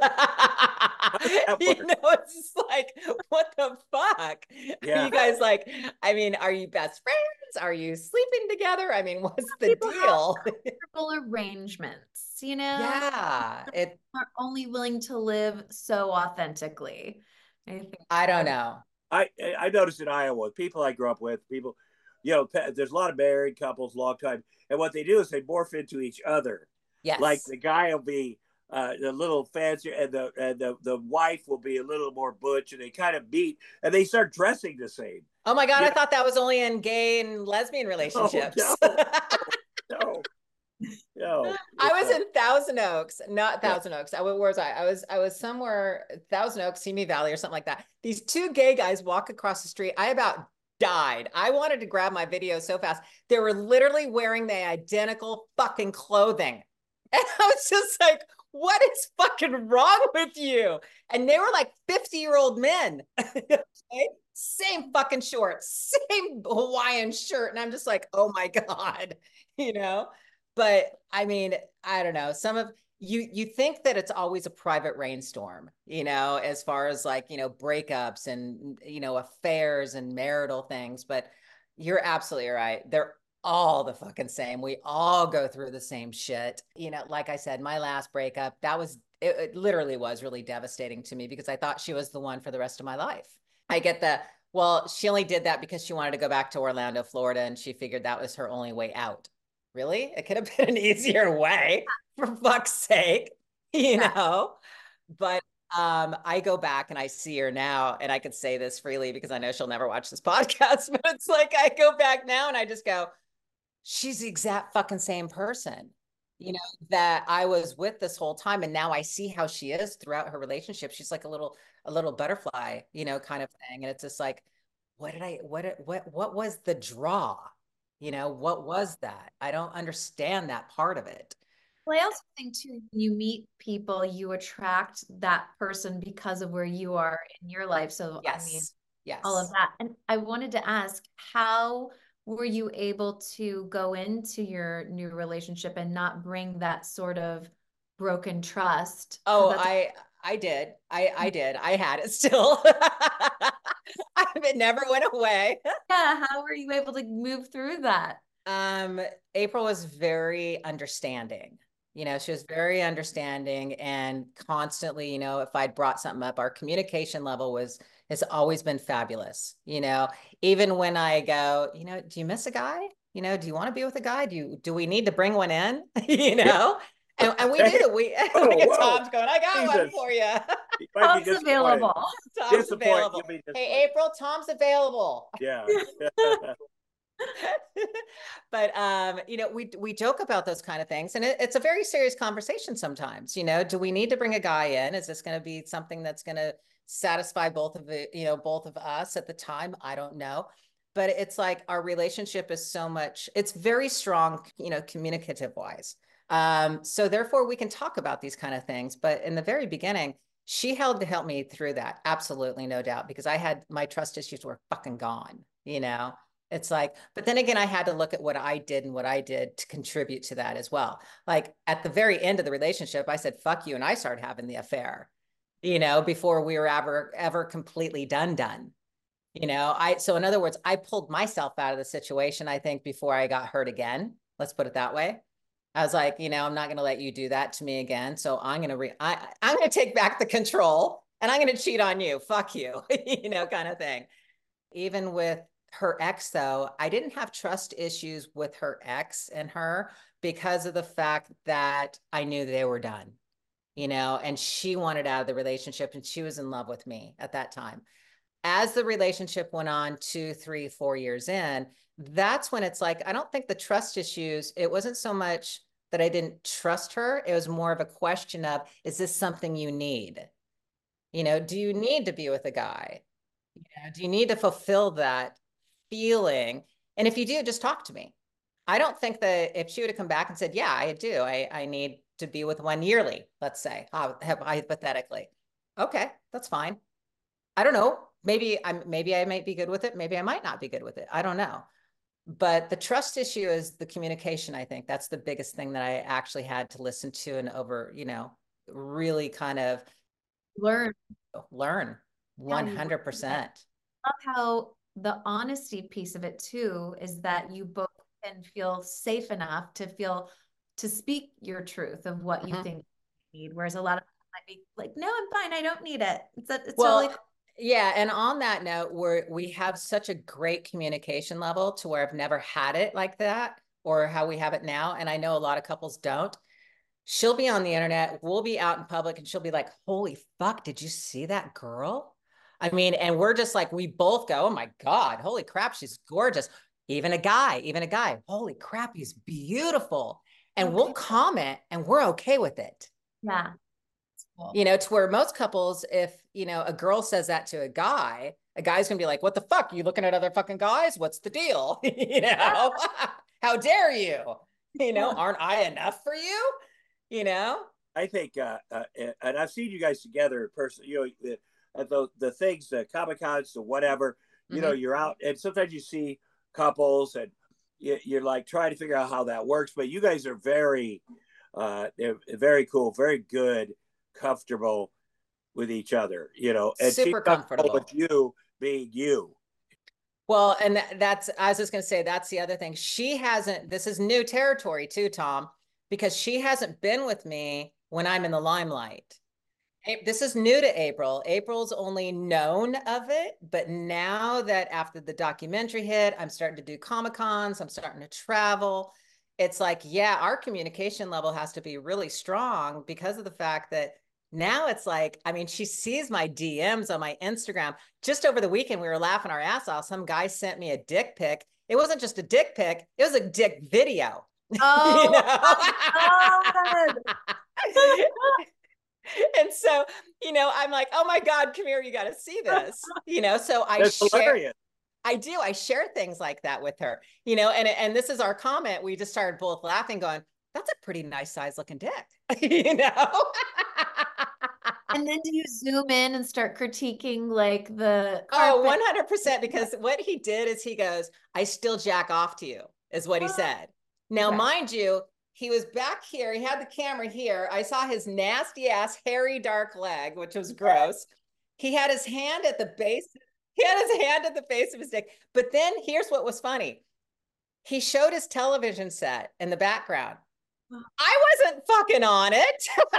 know, it's just like, what the fuck? Yeah. Are you guys like, I mean, are you best friends? Are you sleeping together? I mean, what's the People deal? Have arrangements, you know? Yeah. It are only willing to live so authentically. I think I don't know. I, I noticed in Iowa, people I grew up with, people, you know, there's a lot of married couples, long time. And what they do is they morph into each other. Yes. Like the guy will be uh, a little fancier, and the and the, the wife will be a little more butch, and they kind of meet, and they start dressing the same. Oh my God, yeah. I thought that was only in gay and lesbian relationships. Oh, no, no, no, no. I was in Thousand Oaks, not Thousand yeah. Oaks. I, where was I? I was I was somewhere, Thousand Oaks, Simi Valley or something like that. These two gay guys walk across the street. I about died. I wanted to grab my video so fast. They were literally wearing the identical fucking clothing. And I was just like, what is fucking wrong with you? And they were like fifty year old men. Okay? Same fucking shorts, same Hawaiian shirt. And I'm just like, oh my God, you know? But I mean, I don't know. Some of you, you think that it's always a private rainstorm, you know, as far as like, you know, breakups and, you know, affairs and marital things, but you're absolutely right. They're all the fucking same. We all go through the same shit. You know, like I said, my last breakup, that was, it, it literally was really devastating to me because I thought she was the one for the rest of my life. I get the, well, she only did that because she wanted to go back to Orlando, Florida, and she figured that was her only way out. Really? It could have been an easier way, for fuck's sake, you know? But um, I go back and I see her now, and I could say this freely because I know she'll never watch this podcast, but it's like I go back now and I just go, she's the exact fucking same person, you know, that I was with this whole time. And now I see how she is throughout her relationship. She's like a little, a little butterfly, you know, kind of thing. And it's just like, what did I, what, what, what was the draw? You know, what was that? I don't understand that part of it. Well, I also think too, when you meet people, you attract that person because of where you are in your life. So yes, I mean, yes, all of that. And I wanted to ask, how were you able to go into your new relationship and not bring that sort of broken trust? Oh, I, I did. I, I did. I had it still. It never went away. Yeah. How were you able to move through that? Um, April was very understanding. You know, she was very understanding and constantly, you know, if I'd brought something up, our communication level was, has always been fabulous. You know, even when I go, you know, do you miss a guy? You know, do you want to be with a guy? Do you, do we need to bring one in? You know? And, and we do. We oh, look at Tom's going, I got Jesus. one for you. Tom's available. Tom's available. Hey, April, Tom's available. Yeah. But um, you know, we we joke about those kind of things, and it, it's a very serious conversation sometimes. You know, do we need to bring a guy in? Is this going to be something that's going to satisfy both of the, you know, both of us at the time? I don't know. But it's like our relationship is so much, it's very strong, you know, communicative wise. Um, so therefore we can talk about these kind of things. But in the very beginning, she held to help me through that. Absolutely, no doubt, because I had, my trust issues were fucking gone, you know? It's like, but then again, I had to look at what I did and what I did to contribute to that as well. Like at the very end of the relationship, I said, fuck you. And I started having the affair, you know, before we were ever, ever completely done, done, you know, I, so in other words, I pulled myself out of the situation, I think, before I got hurt again. Let's put it that way. I was like, you know, I'm not going to let you do that to me again. So I'm going to, re I, I'm going to take back the control and I'm going to cheat on you. Fuck you, you know, kind of thing. Even with her ex, though, I didn't have trust issues with her ex and her because of the fact that I knew they were done, you know, and she wanted out of the relationship and she was in love with me at that time. As the relationship went on two, three, four years in, that's when it's like, I don't think the trust issues, it wasn't so much that I didn't trust her. It was more of a question of, is this something you need? You know, do you need to be with a guy? You know, do you need to fulfill that feeling? And if you do, just talk to me. I don't think that if she would have come back and said, yeah, I do, I, I need, to be with one yearly, let's say, hypothetically. Okay, that's fine. I don't know. Maybe I'm, maybe I might be good with it. Maybe I might not be good with it. I don't know. But the trust issue is the communication. I think that's the biggest thing that I actually had to listen to and over, you know, really kind of learn, learn one hundred percent. I love how the honesty piece of it too, is that you both can feel safe enough to feel, to speak your truth of what you mm-hmm. think you need. Whereas a lot of people might be like, no, I'm fine. I don't need it. It's, a, it's well, totally yeah. And on that note, we're, we have such a great communication level to where I've never had it like that or how we have it now. And I know a lot of couples don't. She'll be on the internet, we'll be out in public and she'll be like, holy fuck, did you see that girl? I mean, and we're just like, we both go, oh my God, holy crap, she's gorgeous. Even a guy, even a guy, holy crap, he's beautiful. And okay. we'll comment and we're okay with it. Yeah. Cool. You know, to where most couples, if, you know, a girl says that to a guy, a guy's gonna be like, what the fuck? You looking at other fucking guys? What's the deal? You know, how dare you? You know, aren't I enough for you? You know, I think, uh, uh, and I've seen you guys together in person, you know, the, the, the things, the Comic Cons, the whatever, you mm-hmm. know, you're out and sometimes you see couples and you, you're like trying to figure out how that works. But you guys are very, uh, they're very cool, very good, comfortable with each other, you know, and super comfortable with you being you. Well, and that's, I was just going to say, that's the other thing. She hasn't, this is new territory too, Tom, because she hasn't been with me when I'm in the limelight. This is new to April. April's only known of it, but now that after the documentary hit, I'm starting to do Comic-Cons, I'm starting to travel. It's like, yeah, our communication level has to be really strong because of the fact that now it's like, I mean, she sees my D Ms on my Instagram. Just over the weekend, we were laughing our ass off. Some guy sent me a dick pic. It wasn't just a dick pic. It was a dick video. Oh, you know? And so, you know, I'm like, oh my God, come here, you got to see this, you know? So I That's share, hilarious. I do, I share things like that with her, you know, and, and this is our comment. We just started both laughing going, that's a pretty nice size looking dick, you know? And then do you zoom in and start critiquing like the carpet? Oh, one hundred percent. Because what he did is he goes, I still jack off to you, is what he said. Now, okay. Mind you, he was back here. He had the camera here. I saw his nasty ass, hairy, dark leg, which was gross. He had his hand at the base. He had his hand at the base of his dick. But then here's what was funny. He showed his television set in the background. I wasn't fucking on it.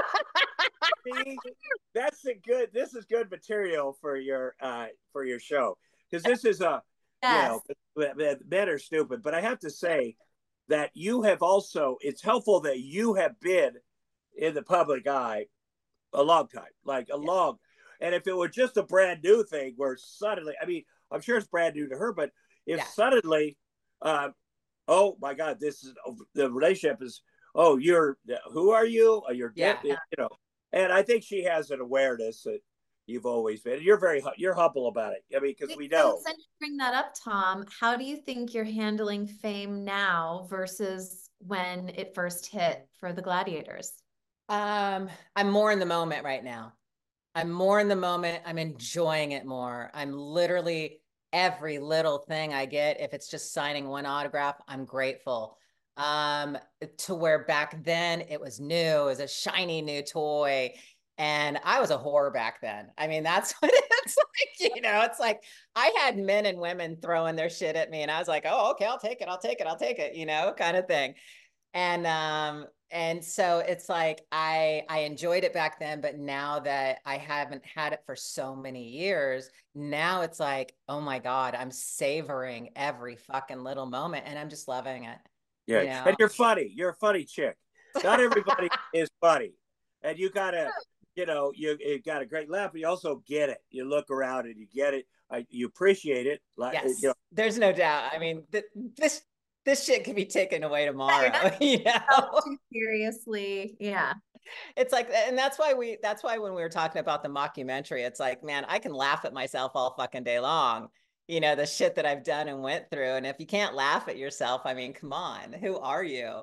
See, that's a good, this is good material for your, uh, for your show. Because this is a, yes. you know, men are stupid. But I have to say, that you have also, it's helpful that you have been in the public eye a long time, like a yeah. long, and if it were just a brand new thing where suddenly, I mean, I'm sure it's brand new to her, but if yeah. suddenly, uh, oh my God, this is, the relationship is, oh, you're, who are you? You're, yeah. you know, and I think she has an awareness that you've always been. You're very, you're humble about it. I mean, because we know. Since you bring that up, Tom, how do you think you're handling fame now versus when it first hit for the Gladiators? Um, I'm more in the moment right now. I'm more in the moment. I'm enjoying it more. I'm literally every little thing I get. If it's just signing one autograph, I'm grateful. Um, to where back then it was new, it was a shiny new toy. And I was a whore back then. I mean, that's what it's like, you know, it's like I had men and women throwing their shit at me and I was like, oh, okay, I'll take it. I'll take it. I'll take it, you know, kind of thing. And, um, and so it's like, I, I enjoyed it back then, but now that I haven't had it for so many years, now it's like, oh my God, I'm savoring every fucking little moment and I'm just loving it. Yeah. You know? And you're funny. You're a funny chick. Not everybody is funny. And you gotta, you know, you, you got a great laugh, but you also get it. You look around and you get it. I, you appreciate it. Like, yes, you know. There's no doubt. I mean, th this this shit can be taken away tomorrow. You know? Too seriously, yeah. It's like, and that's why we. That's why when we were talking about the mockumentary, it's like, man, I can laugh at myself all fucking day long. You know, the shit that I've done and went through. And if you can't laugh at yourself, I mean, come on, who are you?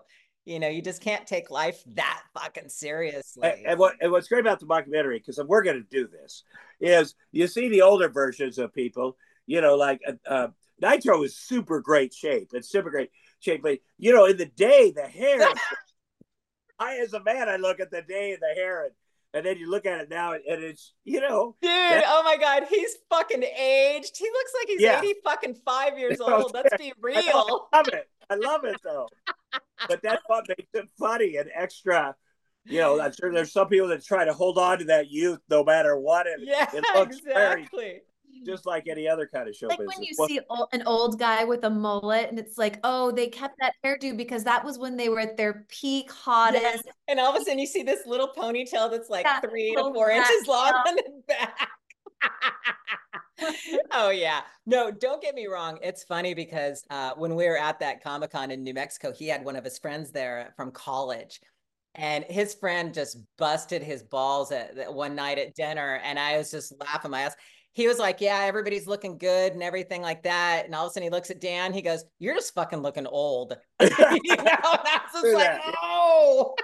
You know, you just can't take life that fucking seriously. And, and what and what's great about the documentary, because we're going to do this, is you see the older versions of people. You know, like uh, uh, Nitro is super great shape. It's super great shape. But you know, in the day, the hair. I, as a man, I look at the day and the hair, and, and then you look at it now, and, and it's, you know, dude. Oh my God, he's fucking aged. He looks like he's yeah. eighty fucking five years old. Let's be real. I love it. I love it though. But that's what makes it funny and extra. You know, I'm sure there's some people that try to hold on to that youth no matter what. And yeah, it looks exactly. Very, just like any other kind of show like business. When you well, see an old guy with a mullet and it's like, oh, they kept that hairdo because that was when they were at their peak hottest. Yeah. And all of a sudden you see this little ponytail that's like yeah, three to four inches long on the back. Oh yeah. No, don't get me wrong. It's funny because uh, when we were at that Comic-Con in New Mexico, he had one of his friends there from college. And his friend just busted his balls at, at one night at dinner. And I was just laughing my ass. He was like, yeah, everybody's looking good and everything like that. And all of a sudden he looks at Dan. He goes, you're just fucking looking old. You know, that's just like, oh,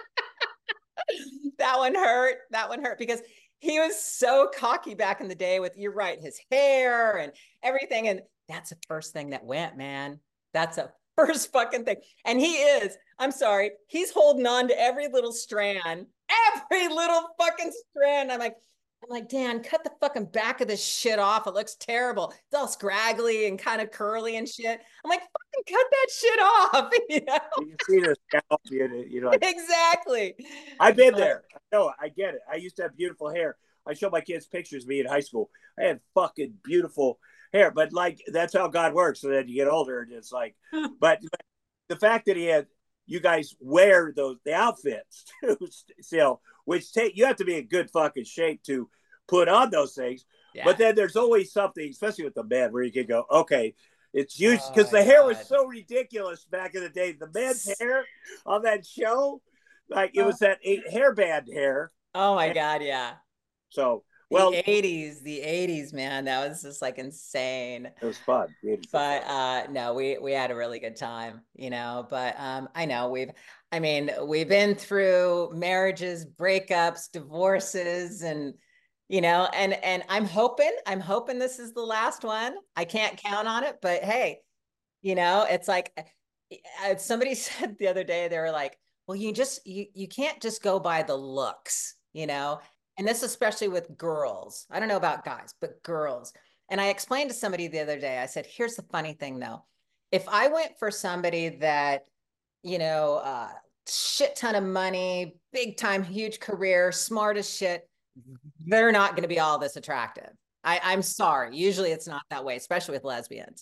that one hurt. That one hurt because he was so cocky back in the day with, you're right, his hair and everything. And that's the first thing that went, man. That's a first fucking thing. And he is, I'm sorry, he's holding on to every little strand, every little fucking strand. I'm like, I'm like, Dan, cut the fucking back of this shit off. It looks terrible. It's all scraggly and kind of curly and shit. I'm like, fucking cut that shit off. You know? You see the scalp, you, you know. Like, exactly. I've been there. I know. I get it. I used to have beautiful hair. I show my kids pictures of me in high school. I had fucking beautiful hair, but like that's how God works. So then you get older, and it's like, but, but the fact that he had you guys wear those the outfits too, still, which take you have to be in good fucking shape to put on those things. Yeah. But then there's always something, especially with the men, where you can go, okay, it's used because oh, the hair God. was so ridiculous back in the day. The men's hair on that show, like it was that eight hairband hair. Oh my and, God, yeah. So well, the eighties, the eighties, man, that was just like insane. It was fun, but uh, no, we we had a really good time, you know. But um, I know we've, I mean, we've been through marriages, breakups, divorces, and you know, and and I'm hoping, I'm hoping this is the last one. I can't count on it, but hey, you know, it's like somebody said the other day, they were like, well, you just you you can't just go by the looks, you know. And this especially with girls. I don't know about guys, but girls. And I explained to somebody the other day, I said, here's the funny thing though. If I went for somebody that, you know, uh, shit ton of money, big time, huge career, smart as shit, they're not going to be all this attractive. I, I'm sorry. Usually it's not that way, especially with lesbians.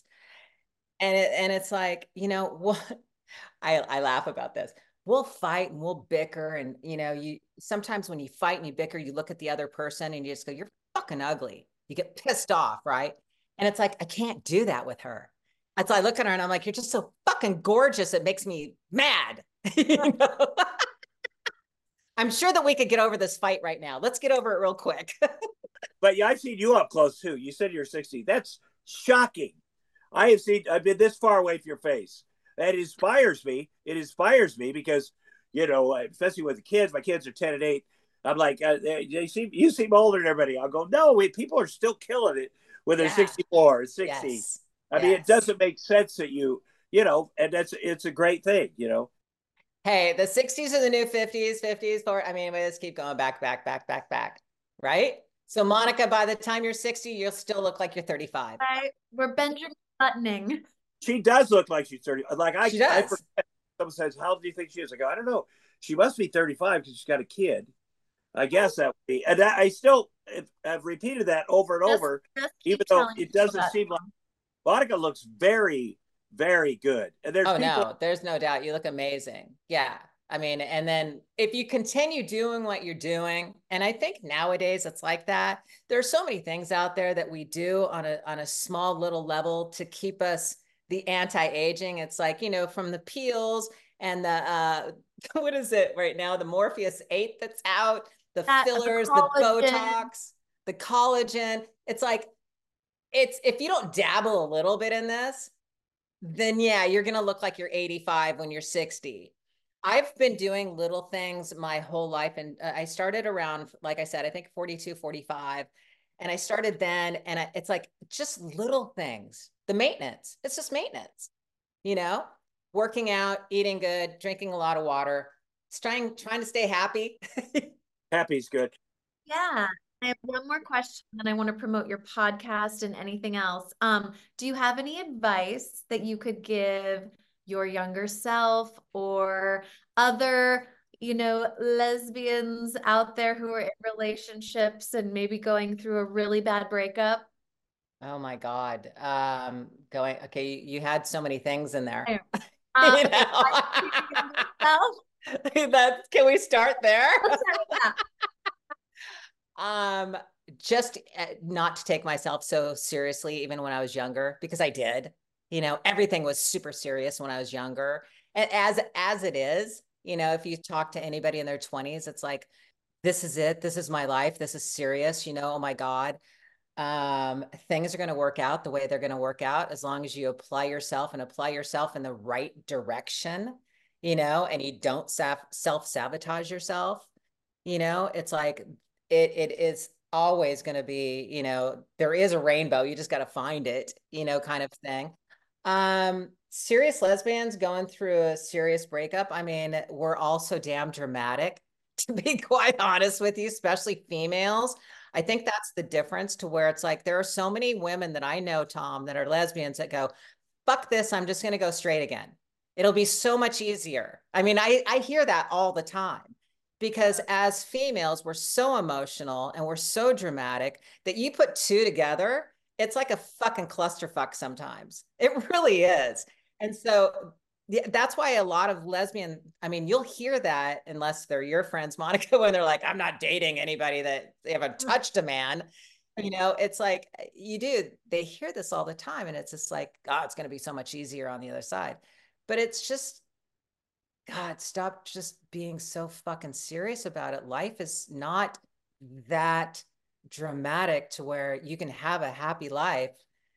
And it, and it's like, you know, what I, I laugh about this. We'll fight and we'll bicker. And, you know, you sometimes when you fight and you bicker, you look at the other person and you just go, you're fucking ugly. You get pissed off, right? And it's like, I can't do that with her. And so I look at her and I'm like, you're just so fucking gorgeous. It makes me mad. You know? I'm sure that we could get over this fight right now. Let's get over it real quick. But yeah, I've seen you up close too. You said you're sixty. That's shocking. I have seen, I've been this far away from your face. That inspires me. It inspires me because, you know, especially with the kids, my kids are ten and eight. I'm like, uh, they, they seem, you seem older than everybody. I'll go, no, wait, people are still killing it when they're yeah. sixty-four or sixty. Yes. I mean, yes. It doesn't make sense that you, you know, and that's, it's a great thing, you know. Hey, the sixties are the new fifties, fifties, for, I mean, we just keep going back, back, back, back, back, right? So Monica, by the time you're sixty, you'll still look like you're thirty-five. Right. We're Benjamin Buttoning. She does look like she's thirty. Like I, she does. I forget. Someone says, "How old do you think she is?" I go, "I don't know. She must be thirty-five because she's got a kid." I guess that would be. And I, I still have repeated that over and just, over, just even though it doesn't seem like Monica looks very, very good. And there's oh people- no, there's no doubt. You look amazing. Yeah. I mean, and then if you continue doing what you're doing, and I think nowadays it's like that, there's so many things out there that we do on a on a small little level to keep us the anti-aging. It's like, you know, from the peels and the uh what is it right now? The Morpheus eight that's out, the that, fillers, the, the Botox, the collagen. It's like, it's if you don't dabble a little bit in this, then yeah, you're gonna look like you're eighty-five when you're sixty. I've been doing little things my whole life. And uh, I started around, like I said, I think forty-two, forty-five. And I started then, and I, it's like just little things. The maintenance, it's just maintenance, you know, working out, eating good, drinking a lot of water, trying, trying to stay happy. Happy's good. Yeah. I have one more question, and I want to promote your podcast and anything else. Um, do you have any advice that you could give your younger self or other, you know, lesbians out there who are in relationships and maybe going through a really bad breakup? Oh my God. Um, going, okay, you, you had so many things in there. Uh, you okay, know? That's, can we start there? um, just uh, not to take myself so seriously, even when I was younger, because I did. You know, everything was super serious when I was younger. And as as it is, you know, if you talk to anybody in their twenties, it's like, this is it. This is my life. This is serious. You know, oh my God. Um, things are going to work out the way they're going to work out as long as you apply yourself and apply yourself in the right direction, you know, and you don't self-sabotage yourself. You know, it's like it it is always going to be, you know, there is a rainbow. You just got to find it, you know, kind of thing. Um, serious lesbians going through a serious breakup. I mean, we're all so damn dramatic, to be quite honest with you, especially females. I think that's the difference to where it's like there are so many women that I know, Tom, that are lesbians that go, fuck this, I'm just going to go straight again. It'll be so much easier. I mean, I, I hear that all the time because as females, we're so emotional and we're so dramatic that you put two together, it's like a fucking clusterfuck sometimes. It really is. And so yeah, that's why a lot of lesbian, I mean, you'll hear that unless they're your friends, Monica, when they're like, I'm not dating anybody that they haven't touched a man. You know, it's like you do, they hear this all the time. And it's just like, God, it's going to be so much easier on the other side. But it's just, God, stop just being so fucking serious about it. Life is not that dramatic to where you can have a happy life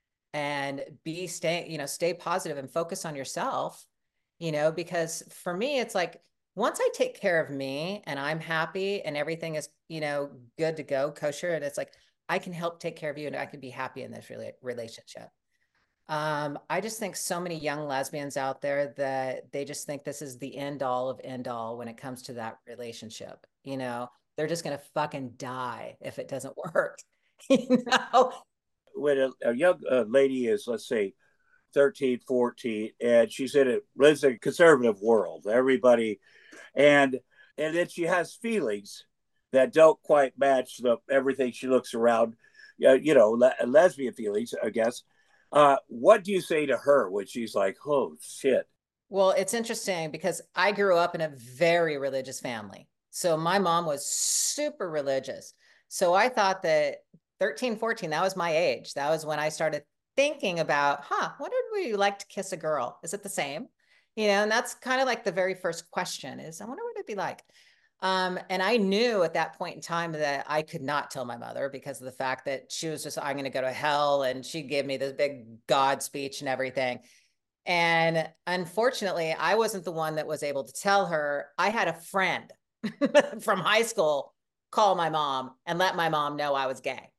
and be stay, you know, stay positive and focus on yourself, you know, because for me, it's like, once I take care of me and I'm happy and everything is, you know, good to go, kosher, and it's like, I can help take care of you and I can be happy in this rela- relationship. Um, I just think so many young lesbians out there that they just think this is the end all of end all when it comes to that relationship. You know, they're just going to fucking die if it doesn't work. You know, when a, a young uh, lady is, let's say, thirteen, fourteen, and she's in a lives in a conservative world, everybody, and and then she has feelings that don't quite match the everything she looks around, uh, you know, le- lesbian feelings, I guess. Uh, what do you say to her when she's like, "Oh shit"? Well, it's interesting because I grew up in a very religious family. So my mom was super religious. So I thought that thirteen, fourteen, that was my age. That was when I started thinking about, huh, what would we like to kiss a girl? Is it the same? You know, and that's kind of like the very first question is, I wonder what it'd be like. Um, and I knew at that point in time that I could not tell my mother because of the fact that she was just, I'm going to go to hell. And she gave me this big God speech and everything. And unfortunately, I wasn't the one that was able to tell her. I had a friend from high school call my mom and let my mom know I was gay.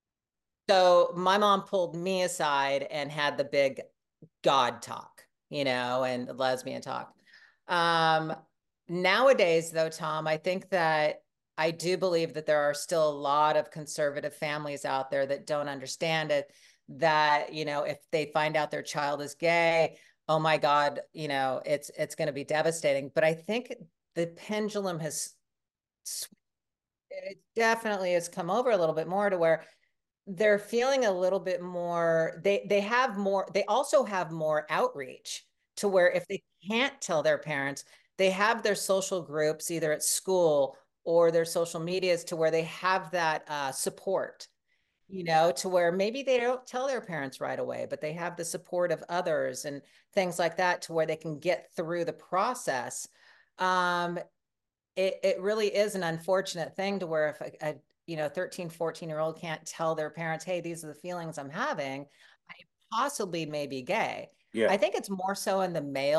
So my mom pulled me aside and had the big God talk, you know, and lesbian talk. Um, nowadays, though, Tom, I think that I do believe that there are still a lot of conservative families out there that don't understand it, that, you know, if they find out their child is gay, oh my God, you know, it's it's going to be devastating. But I think the pendulum has, it definitely has come over a little bit more to where they're feeling a little bit more, they they have more, they also have more outreach to where if they can't tell their parents, they have their social groups either at school or their social medias to where they have that uh, support, you know, to where maybe they don't tell their parents right away, but they have the support of others and things like that to where they can get through the process. Um, it, it really is an unfortunate thing to where if a, a you know, thirteen, fourteen year old can't tell their parents, hey, these are the feelings I'm having, I possibly may be gay. Yeah. I think it's more so in the male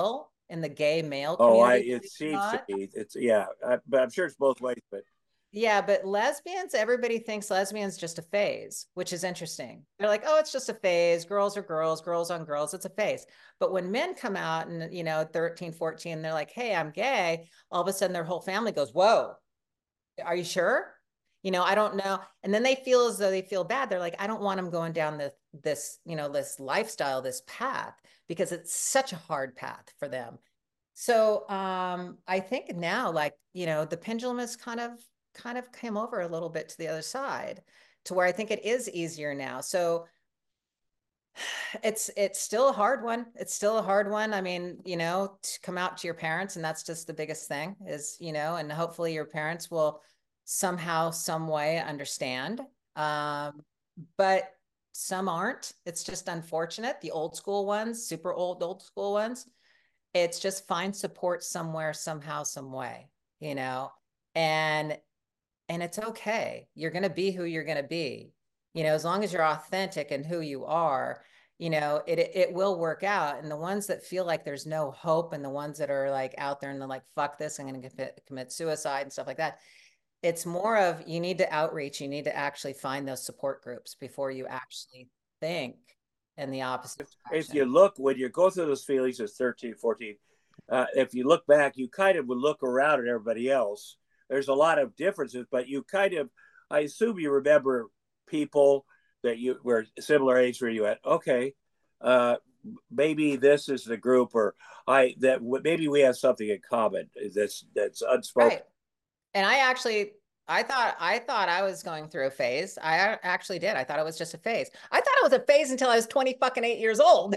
in the gay male Oh, I community. it seems to be it's yeah, I, but I'm sure it's both ways. But yeah, but lesbians, everybody thinks lesbians just a phase, which is interesting. They're like, oh, it's just a phase. Girls are girls, girls on girls. It's a phase. But when men come out and, you know, thirteen, fourteen, they're like, hey, I'm gay. All of a sudden their whole family goes, whoa, are you sure? You know, I don't know. And then they feel as though they feel bad. They're like, I don't want them going down the, this, you know, this lifestyle, this path, because it's such a hard path for them. So um, I think now, like, you know, the pendulum is kind of, kind of came over a little bit to the other side, to where I think it is easier now. So it's, it's still a hard one. It's still a hard one. I mean, you know, to come out to your parents, and that's just the biggest thing is, you know, and hopefully your parents will somehow, some way understand. Um, but some aren't. It's just unfortunate. The old school ones, super old, old school ones, it's just find support somewhere, somehow, some way, you know, and And it's okay. You're going to be who you're going to be, you know, as long as you're authentic in who you are, you know, it, it will work out. And the ones that feel like there's no hope, and the ones that are like out there and they're like, fuck this, I'm going to commit, commit suicide and stuff like that. It's more of, you need to outreach. You need to actually find those support groups before you actually think in the opposite direction. If you look, when you go through those feelings as thirteen, fourteen, uh, if you look back, you kind of would look around at everybody else. There's a lot of differences, but you kind of, I assume you remember people that you were similar age where you went, okay, uh, maybe this is the group, or I, that maybe we have something in common that's, that's unspoken. Right. And I actually, I thought, I thought I was going through a phase. I actually did. I thought it was just a phase. I thought it was a phase until I was twenty fucking eight years old.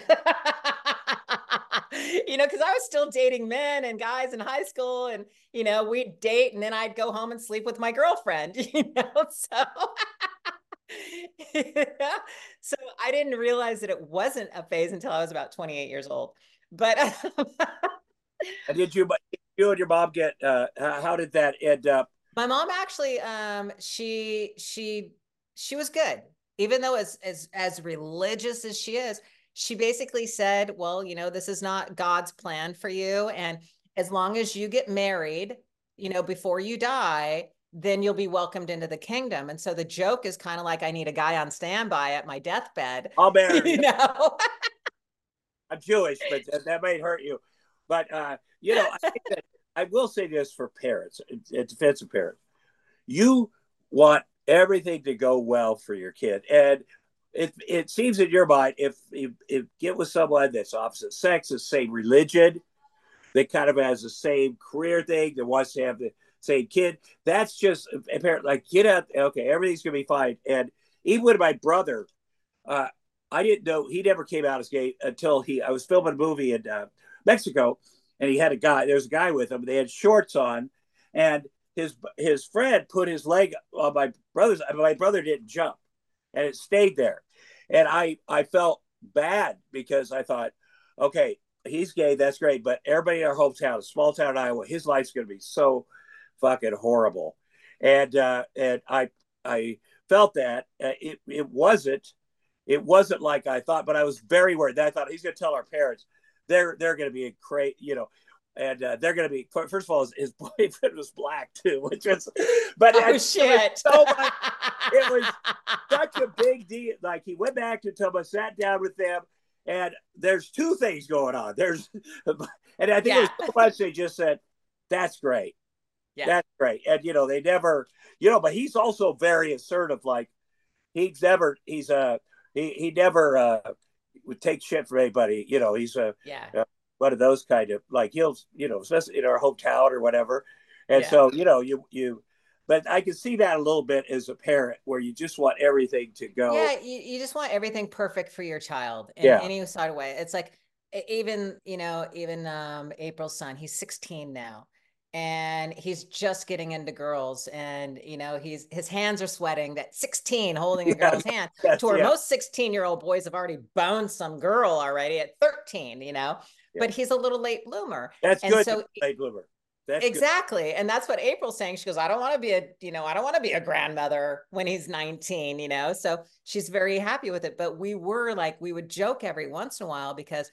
You know, because I was still dating men and guys in high school, and, you know, we'd date and then I'd go home and sleep with my girlfriend, you know, so, yeah. So I didn't realize that it wasn't a phase until I was about twenty-eight years old. But and did you, you and your mom get, uh, how did that end up? My mom actually, um, she, she, she was good, even though as, as, as religious as she is. She basically said, well, you know, this is not God's plan for you. And as long as you get married, you know, before you die, then you'll be welcomed into the kingdom. And so the joke is kind of like, I need a guy on standby at my deathbed. I'll marry you know. I'm Jewish, but that, that might hurt you. But, uh, you know, I, think that, I will say this for parents, in defense of parents. You want everything to go well for your kid. And It it seems in your mind, if you if get with someone that's opposite sex, the same religion, that kind of has the same career thing, that wants to have the same kid, that's just apparently like, get out, okay, everything's gonna be fine. And even with my brother, uh, I didn't know, he never came out as gay until he I was filming a movie in uh, Mexico, and he had a guy. There was a guy with him. They had shorts on, and his his friend put his leg on my brother's. My brother didn't jump. And it stayed there. And I, I felt bad because I thought, okay, he's gay. That's great. But everybody in our hometown, a small town in Iowa, his life's going to be so fucking horrible. And, uh, and I, I felt that uh, it, it wasn't, it wasn't like I thought, but I was very worried. I thought he's going to tell our parents they're, they're going to be great, you know, and uh, they're going to be, first of all, his, his boyfriend was black too, which was, but oh, shit. So much, it was such a big deal. Like, he went back to Tuma, sat down with them, and there's two things going on. There's, and I think yeah. it was so much they just said, that's great. Yeah. That's great. And, you know, they never, you know, but he's also very assertive. Like, he's never, he's a, uh, he, he never uh, would take shit from anybody. You know, he's a, yeah. Uh, one of those kind of, like, he'll, you know, especially in our hometown or whatever. And yeah. so, you know, you, you, but I can see that a little bit as a parent, where you just want everything to go. Yeah. You, you just want everything perfect for your child in yeah. any sort of way. It's like, even, you know, even um, April's son, he's sixteen now, and he's just getting into girls, and, you know, he's, his hands are sweating at sixteen holding a yeah. girl's hand, yes, to where yeah. most sixteen year old boys have already boned some girl already at thirteen, you know, yeah. but he's a little late bloomer. That's and good. So late bloomer. That's exactly. good. And that's what April's saying. She goes, I don't want to be a, you know, I don't want to be a grandmother when he's nineteen, you know? So she's very happy with it. But we were like, we would joke every once in a while, because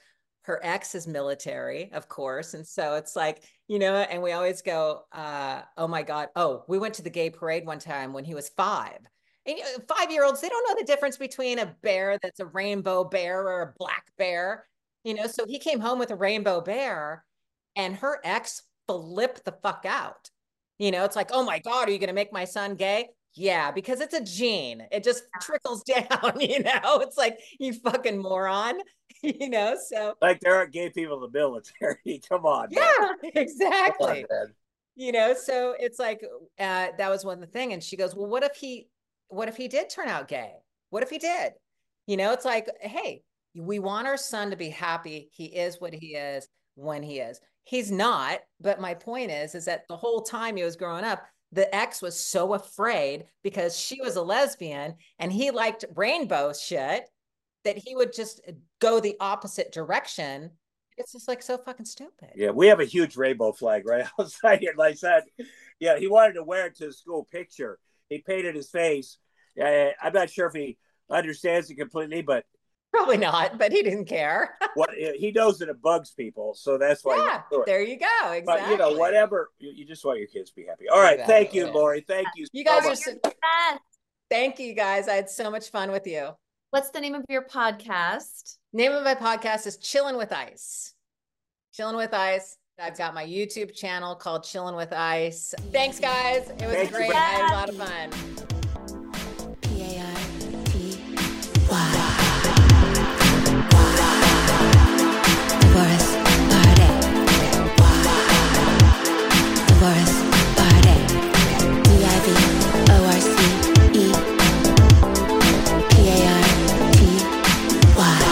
her ex is military, of course. And so it's like, you know, and we always go, uh, oh my God. Oh, we went to the gay parade one time when he was five. And five-year-olds, they don't know the difference between a bear that's a rainbow bear or a black bear, you know? So he came home with a rainbow bear and her ex flipped the fuck out. You know, it's like, oh my God, are you going to make my son gay? Yeah, because it's a gene. It just trickles down, you know? It's like, you fucking moron, you know? So like there aren't gay people in the military. Come on. Yeah, man. Exactly. Come on, you know, so it's like, uh, that was one of the thing. And she goes, well, what if he, what if he did turn out gay? What if he did? You know, it's like, hey, we want our son to be happy. He is what he is when he is. He's not. But my point is, is that the whole time he was growing up, the ex was so afraid because she was a lesbian and he liked rainbow shit that he would just go the opposite direction. It's just like so fucking stupid. Yeah, we have a huge rainbow flag right outside here. Like I said, yeah, he wanted to wear it to the school picture. He painted his face. Uh, I'm not sure if he understands it completely, but probably not. But he didn't care. What he knows that it bugs people, so that's why. Yeah, do it. There you go. Exactly. But you know, whatever. You, you just want your kids to be happy. All right, exactly. Thank you, Lori. Thank you. You guys so are so Thank you, guys. I had so much fun with you. What's the name of your podcast? Name of my podcast is Chillin' with Ice. Chillin' with Ice. I've got my YouTube channel called Chillin' with Ice. Thanks, guys. It was Thank great. You, I had a lot of fun. P A I P Y. Divorce Party. Divorce Party. D I V O R C E. P A I P Y.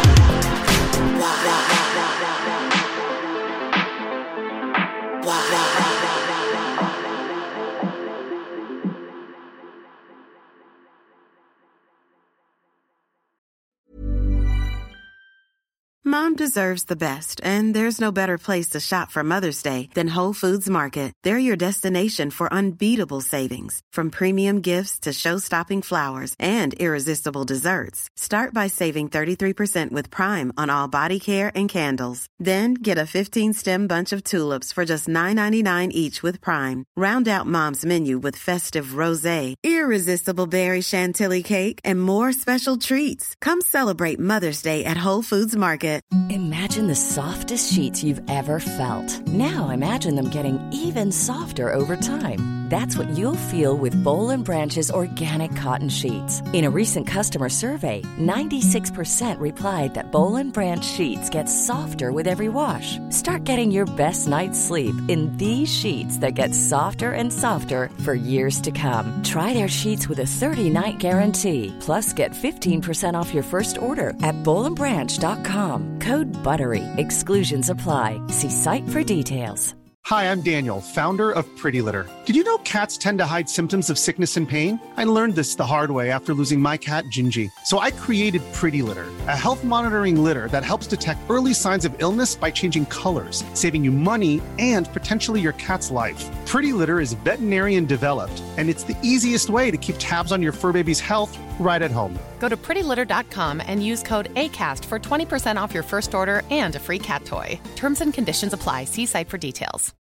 Mom deserves the best, and there's no better place to shop for Mother's Day than Whole Foods Market. They're your destination for unbeatable savings, from premium gifts to show-stopping flowers and irresistible desserts. Start by saving thirty-three percent with Prime on all body care and candles. Then get a fifteen-stem bunch of tulips for just nine ninety-nine each with Prime. Round out Mom's menu with festive rosé, irresistible berry chantilly cake, and more special treats. Come celebrate Mother's Day at Whole Foods Market. Imagine the softest sheets you've ever felt. Now imagine them getting even softer over time. That's what you'll feel with Boll and Branch's organic cotton sheets. In a recent customer survey, ninety-six percent replied that Boll and Branch sheets get softer with every wash. Start getting your best night's sleep in these sheets that get softer and softer for years to come. Try their sheets with a thirty-night guarantee. Plus, get fifteen percent off your first order at boll and branch dot com. Code BUTTERY. Exclusions apply. See site for details. Hi, I'm Daniel, founder of Pretty Litter. Did you know cats tend to hide symptoms of sickness and pain? I learned this the hard way after losing my cat, Gingy. So I created Pretty Litter, a health monitoring litter that helps detect early signs of illness by changing colors, saving you money and potentially your cat's life. Pretty Litter is veterinarian developed, and it's the easiest way to keep tabs on your fur baby's health right at home. Go to pretty litter dot com and use code ACAST for twenty percent off your first order and a free cat toy. Terms and conditions apply. See site for details.